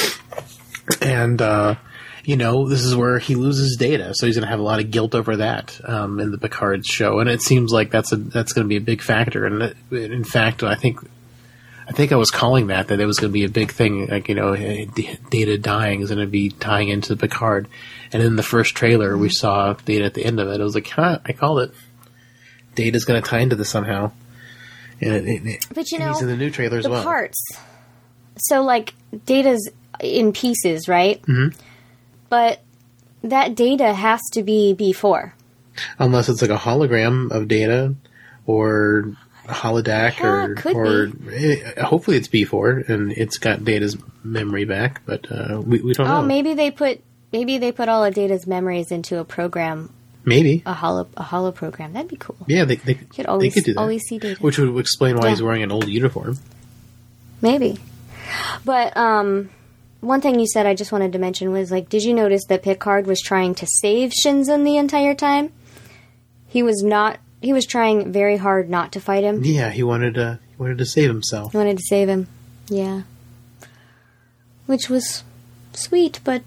And uh, you know, this is where he loses Data, so he's going to have a lot of guilt over that um, in the Picard show, and it seems like that's a that's going to be a big factor. And it, in fact, I think. I think I was calling that, that it was going to be a big thing, like, you know, Data dying is going to be tying into Picard. And in the first trailer, we saw Data at the end of it. I was like, huh, I called it. Data's going to tie into this somehow. And it, it, it, but, you and know, he's in the new trailer as the well. parts. So, like, Data's in pieces, right? Mm-hmm. But that Data has to be B four. Unless it's like a hologram of Data, or... a holodeck Yeah, or could or be. eh, hopefully it's B four and it's got Data's memory back, but uh, we we don't Oh, know. maybe they put maybe they put all of Data's memories into a program, Maybe. a holo a holo program. That'd be cool. Yeah, they they, could always- they could do that. always see Data. Which would explain why Yeah. he's wearing an old uniform. Maybe. But um, one thing you said I just wanted to mention was, like, did you notice that Picard was trying to save Shinzen the entire time? He was not. He was trying very hard not to fight him. Yeah, he wanted to he wanted to save himself. He wanted to save him. Yeah. Which was sweet, but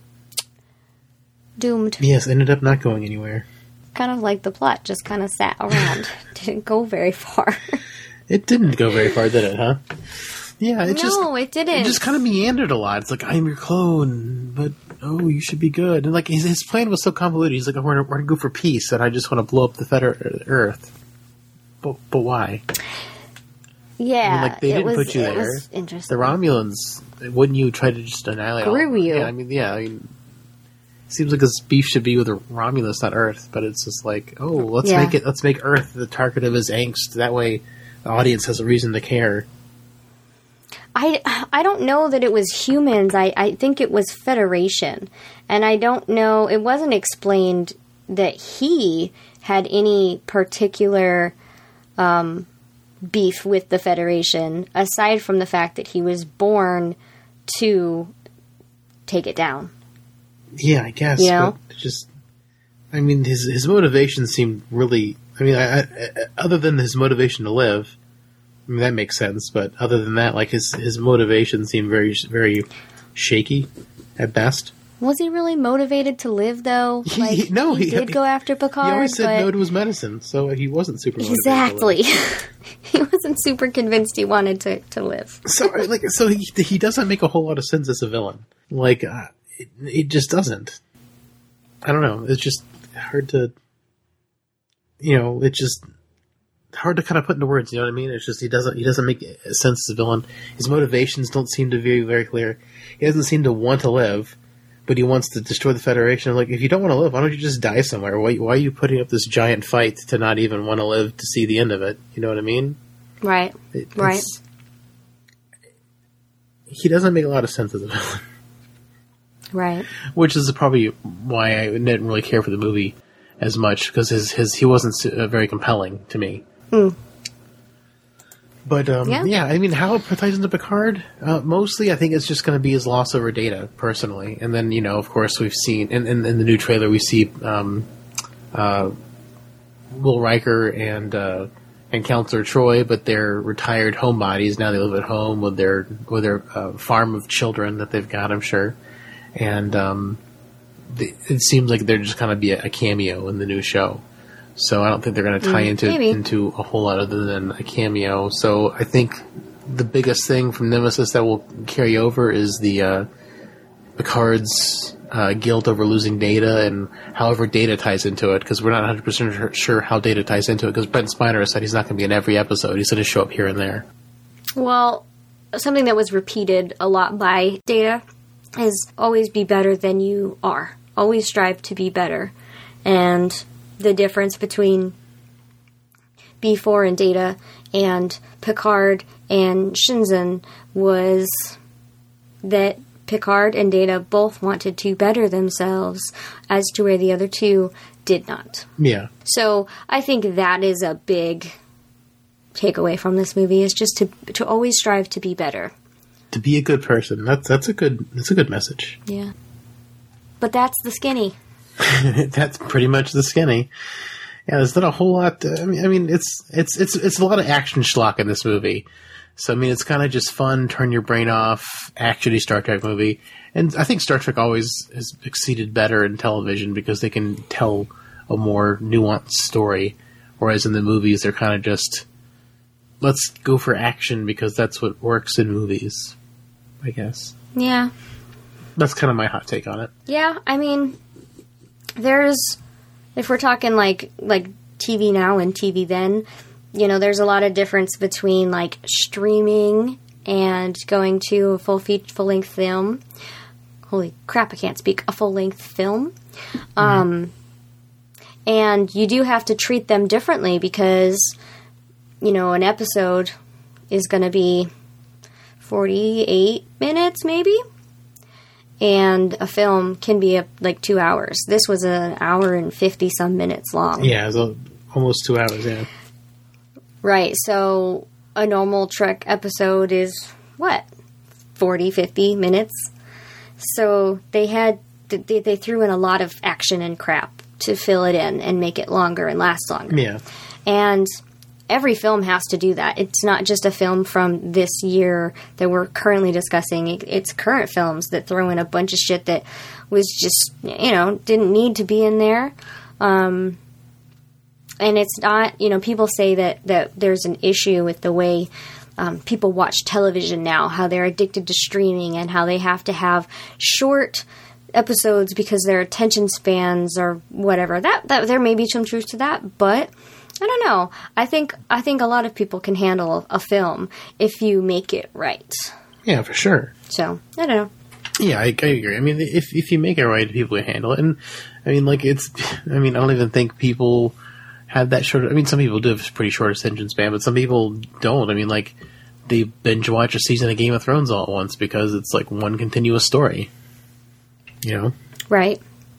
doomed. Yes, ended up not going anywhere. Kind of like the plot, just kind of sat around. Didn't go very far. It didn't go very far, did it, huh? Yeah, it just No, it didn't. It just kind of meandered a lot. It's like, I'm your clone, but oh, you should be good. And like his, his plan was so convoluted. He's like, we're gonna, we're gonna go for peace, and I just want to blow up the Feder- Earth. But but why? Yeah, I mean, like they it didn't was, put you it there. was interesting. The Romulans, wouldn't you try to just annihilate all? Screw you. Yeah, I mean, yeah, I mean, it seems like this beef should be with Romulus, not Earth. But it's just like, oh, let's Yeah. make it. Let's make Earth the target of his angst. That way, the audience has a reason to care. I, I don't know that it was humans. I, I think it was Federation. And I don't know, it wasn't explained that he had any particular um, beef with the Federation, aside from the fact that he was born to take it down. Yeah, I guess. You know? But just, I mean, his his motivation seemed really. I mean, I, I, other than his motivation to live, I mean, that makes sense. But other than that, like his his motivation seemed very very shaky at best. Was he really motivated to live, though? He- Like, he- no, he, he- did he- go after Picard. He always said but no to his medicine, so he wasn't super motivated to exactly. live. He wasn't super convinced he wanted to, to live. So like, so he he doesn't make a whole lot of sense as a villain. Like, uh, it, it just doesn't. I don't know. It's just hard to, you know, it's just hard to kind of put into words. You know what I mean? It's just he doesn't he doesn't make sense as a villain. His motivations don't seem to be very clear. He doesn't seem to want to live, but he wants to destroy the Federation. Like, if you don't want to live, why don't you just die somewhere? Why why are you putting up this giant fight to not even want to live to see the end of it? You know what I mean? Right. It, Right. it's- He doesn't make a lot of sense as a villain. Right. Which is probably why I didn't really care for the movie as much, because his, his he wasn't uh, very compelling to me. Mm. But um, Yeah. yeah. I mean, how it ties into Picard, uh, mostly I think it's just going to be his loss over Data, personally. And then, you know, of course, we've seen in, in, in the new trailer we see um, uh, Will Riker and uh, and Counselor Troy, but they're retired homebodies now. They live at home with their with their uh, farm of children that they've got, I'm sure. And um, the, it seems like they're just kind of be a, a cameo in the new show. So I don't think they're going to tie Mm, into maybe. into a whole lot other than a cameo. So I think the biggest thing from Nemesis that will carry over is the uh, Picard's uh, guilt over losing Data, and however Data ties into it, because we're not one hundred percent sure how Data ties into it, because Brent Spiner said he's not going to be in every episode. He's going to show up here and there. Well, something that was repeated a lot by Data is always be better than you are. Always strive to be better. And the difference between B four and Data and Picard and Shinzen was that Picard and Data both wanted to better themselves, as to where the other two did not. Yeah. So I think that is a big takeaway from this movie, is just to to always strive to be better. To be a good person. That's that's a good that's a good message. Yeah. But that's the skinny. That's pretty much the skinny. Yeah, there's not a whole lot. To, I mean, I mean, it's it's it's it's a lot of action schlock in this movie. So I mean, it's kind of just fun, turn your brain off, actiony Star Trek movie. And I think Star Trek always has succeeded better in television because they can tell a more nuanced story, whereas in the movies they're kind of just, let's go for action because that's what works in movies, I guess. Yeah. That's kind of my hot take on it. Yeah, I mean, there's, if we're talking like like T V now and T V then, you know, there's a lot of difference between like streaming and going to a full feature, full length film. Holy crap, I can't speak. A full length film. Mm-hmm. Um, and you do have to treat them differently because you know, an episode is going to be forty-eight minutes, maybe. And a film can be a, like two hours. This was an hour and fifty-some minutes long. Yeah, it was a, almost two hours, yeah. Right, so a normal Trek episode is, what, forty, fifty minutes? So they had, they, they threw in a lot of action and crap to fill it in and make it longer and last longer. Yeah. And every film has to do that. It's not just a film from this year that we're currently discussing. It, it's current films that throw in a bunch of shit that was just, you know, didn't need to be in there. Um, and it's not, you know, people say that, that there's an issue with the way um, people watch television now, how they're addicted to streaming and how they have to have short episodes because their attention spans or whatever. That, that there may be some truth to that, but I don't know. I think I think a lot of people can handle a film if you make it right. Yeah, for sure. So, I don't know. Yeah, I, I agree. I mean, if if you make it right, people can handle it. And, I mean, like, it's... I mean, I don't even think people have that short... I mean, some people do have pretty short attention span, but some people don't. I mean, like, they binge watch a season of Game of Thrones all at once because it's, like, one continuous story. You know? Right.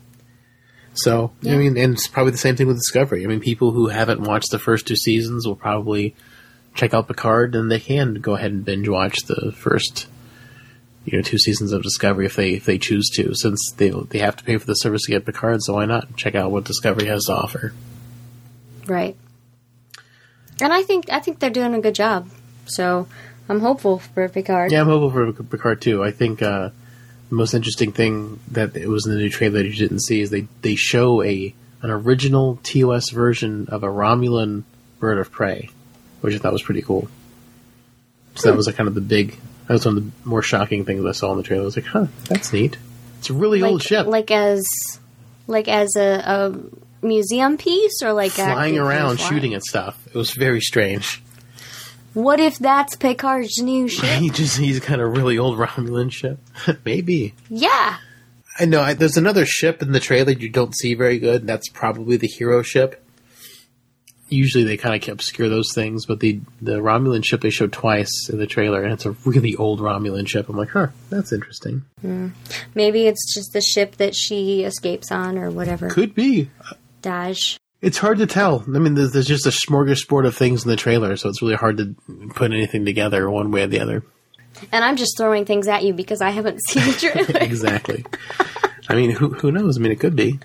So, Yeah. I mean, and it's probably the same thing with Discovery. I mean, people who haven't watched the first two seasons will probably check out Picard, and they can go ahead and binge watch the first, you know, two seasons of Discovery if they if they choose to, since they they have to pay for the service to get Picard. So why not check out what Discovery has to offer? Right. And I think I think they're doing a good job. So, I'm hopeful for Picard. Yeah, I'm hopeful for Picard too. I think uh, the most interesting thing that it was in the new trailer that you didn't see is they they show a an original T O S version of a Romulan bird of prey, which I thought was pretty cool. So that was like kind of the big, that was one of the more shocking things I saw in the trailer. I was like, huh, that's neat. It's a really like, old ship. Like as like as a, a museum piece or like flying around flying? shooting at stuff. It was very strange. What if that's Picard's new ship? He just he's got a really old Romulan ship. Maybe. Yeah. I know. I, there's another ship in the trailer you don't see very good, and that's probably the hero ship. Usually they kind of obscure those things, but the the Romulan ship they showed twice in the trailer, and it's a really old Romulan ship. I'm like, huh, that's interesting. Mm. Maybe it's just the ship that she escapes on or whatever. Could be. Dash. It's hard to tell. I mean, there's, there's just a smorgasbord of things in the trailer, so it's really hard to put anything together one way or the other. And I'm just throwing things at you because I haven't seen the trailer. Exactly. I mean, who who knows? I mean, it could be.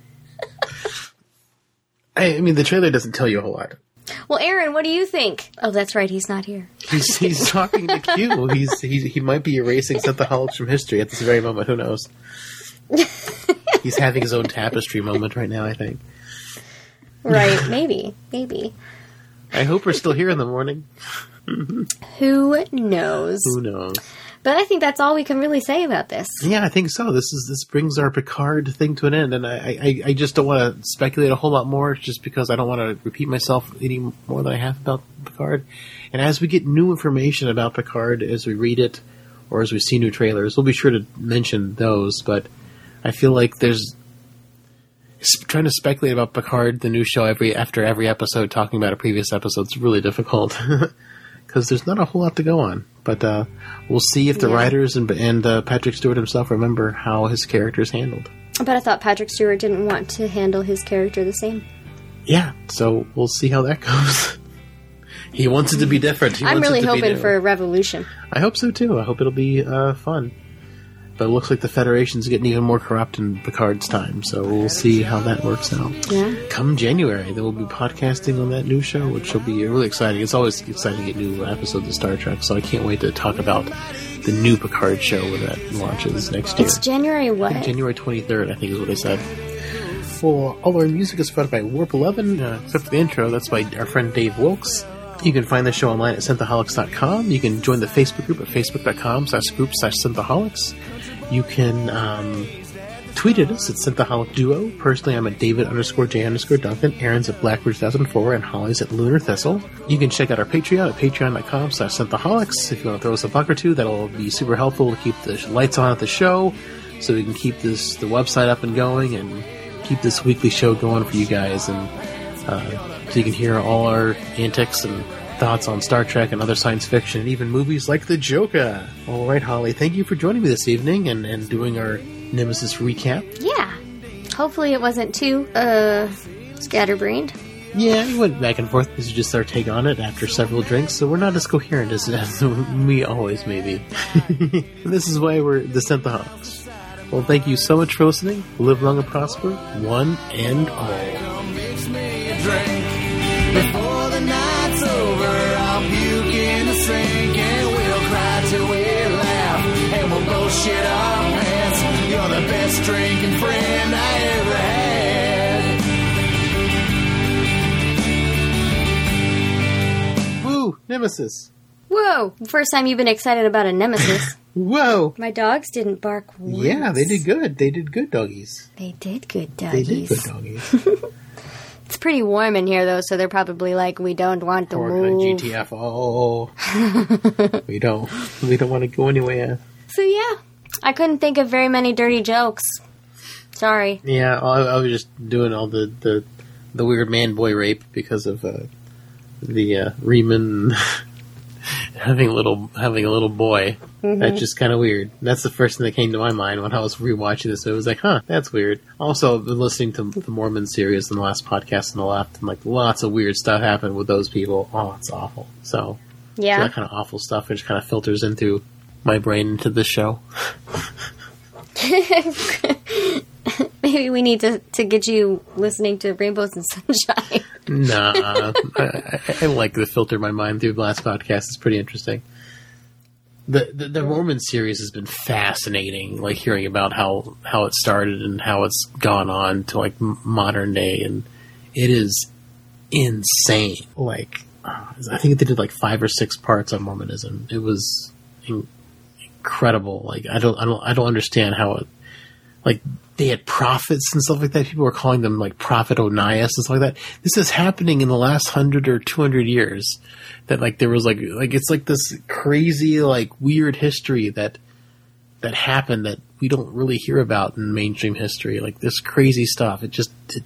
I, I mean, the trailer doesn't tell you a whole lot. Well, Aaron, what do you think? Oh, that's right. He's not here. He's he's talking to Q. He's he he might be erasing Synthaholics from history at this very moment. Who knows? He's having his own tapestry moment right now, I think. Right. Maybe. Maybe. I hope we're still here in the morning. Who knows? Who knows? But I think that's all we can really say about this. Yeah, I think so. This is this brings our Picard thing to an end, and I, I, I just don't want to speculate a whole lot more, just because I don't want to repeat myself any more than I have about Picard. And as we get new information about Picard, as we read it, or as we see new trailers, we'll be sure to mention those. But I feel like there's trying to speculate about Picard, the new show, every after every episode, talking about a previous episode, is really difficult. Because there's not a whole lot to go on. But uh, we'll see if the yeah. writers and, and uh, Patrick Stewart himself remember how his character is handled. But I thought Patrick Stewart didn't want to handle his character the same. Yeah, so we'll see how that goes. He wants it to be different. He I'm wants really it to hoping be new. for a revolution. I hope so, too. I hope it'll be uh, fun. But it looks like the Federation's getting even more corrupt in Picard's time, so we'll see how that works out. Yeah. Come January, then we'll be podcasting on that new show, which will be really exciting. It's always exciting to get new episodes of Star Trek, so I can't wait to talk about the new Picard show when that launches next year. It's January what? January twenty-third, I think is what they said. Well, all our music is provided by Warp eleven, uh, except for the intro. That's by our friend Dave Wilkes. You can find the show online at synthaholics dot com. You can join the Facebook group at facebook dot com slash group slash synthaholics. You can um, tweet at us at Synthaholic Duo. Personally, I'm at David underscore J underscore Duncan. Aaron's at Blackbird two thousand four, and Holly's at Lunar Thistle. You can check out our Patreon at patreon dot com slash synthaholics. If you want to throw us a buck or two, that'll be super helpful to keep the lights on at the show, so we can keep this the website up and going and keep this weekly show going for you guys, and uh, so you can hear all our antics and thoughts on Star Trek and other science fiction, and even movies like The Joker. All right, Holly, thank you for joining me this evening and, and doing our Nemesis recap. Yeah. Hopefully it wasn't too, uh, scatterbrained. Yeah, we went back and forth. This is just our take on it after several drinks, so we're not as coherent as, as we always may be. This is why we're the Synthaholics. Well, thank you so much for listening. Live long and prosper, one and all. Mix me a drink before the night's over. I'll puke in the sink and we'll cry till we laugh, and we'll both shit our pants. You're the best drinking friend I ever had. Woo! Nemesis! Whoa! First time you've been excited about a nemesis. Whoa! My dogs didn't bark once. Yeah, they did good. They did good, doggies. They did good, They doggies. did good, doggies. It's pretty warm in here, though, so they're probably like, we don't want to Or move. G T F O. we don't. We don't want to go anywhere. So, yeah. I couldn't think of very many dirty jokes. Sorry. Yeah, I, I was just doing all the, the, the weird man-boy rape because of uh, the uh, Riemann having a little having a little boy. Mm-hmm. That's just kind of weird. That's the first thing that came to my mind when I was rewatching this. It was like, huh, that's weird. Also, I've been listening to the Mormon series in the last podcast on the left, and like lots of weird stuff happened with those people. Oh, it's awful. So, Yeah. so that kind of awful stuff just kind of filters into my brain into this show. Maybe we need to, to get you listening to Rainbows and Sunshine. Nah, I, I, I like to filter my mind through the last podcast. It's pretty interesting. The, the the Mormon series has been fascinating, like hearing about how, how it started and how it's gone on to like m- modern day, and it is insane. Like, uh, I think they did like five or six parts on Mormonism. It was in- incredible. Like, I don't I don't I don't understand how it, like, they had prophets and stuff like that. People were calling them like Prophet Onias and stuff like that. This is happening in the last hundred or two hundred years. That like there was like like it's like this crazy like weird history that that happened that we don't really hear about in mainstream history. Like this crazy stuff. It just it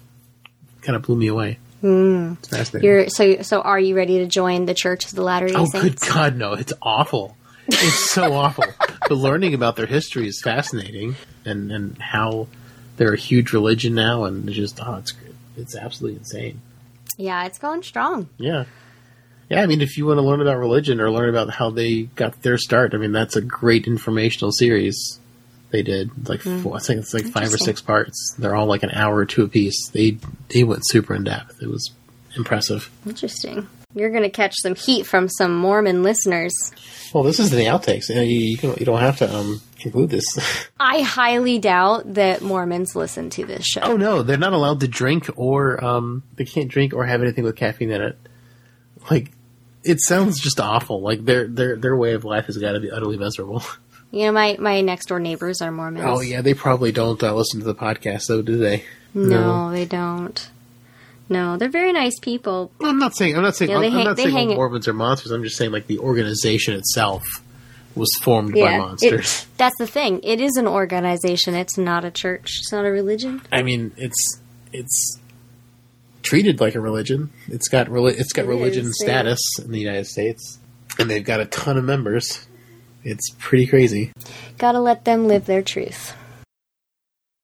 kind of blew me away. Mm. It's fascinating. You're so so. Are you ready to join the Church of the Latter-day oh, Saints? good God, no! It's awful. It's so awful. But learning about their history is fascinating, and, and how they're a huge religion now, and it's just oh, it's it's absolutely insane. Yeah, it's going strong. Yeah, yeah. I mean, if you want to learn about religion or learn about how they got their start, I mean, that's a great informational series. They did like mm. four, I think it's like five or six parts. They're all like an hour or two apiece. They they went super in depth. It was impressive. Interesting. You're going to catch some heat from some Mormon listeners. Well, this is the outtakes. You, know, you, you, can, you don't have to um, include this. I highly doubt that Mormons listen to this show. Oh, no. They're not allowed to drink or... Um, they can't drink or have anything with caffeine in it. Like, it sounds just awful. Like, their their their way of life has got to be utterly miserable. You know, my, my next-door neighbors are Mormons. Oh, yeah. They probably don't uh, listen to the podcast, though, do they? No, no, they don't. No, they're very nice people. I'm not saying I'm not saying Yeah, I'm, they I'm hang- not they saying all hang- Mormons are monsters. I'm just saying like the organization itself was formed by Yeah, monsters. it, that's the thing. It is an organization. It's not a church. It's not a religion. I mean, it's it's treated like a religion. It's got reli- it's got It religion is, status in the United States, and they've got a ton of members. It's pretty crazy. Gotta let them live their truth.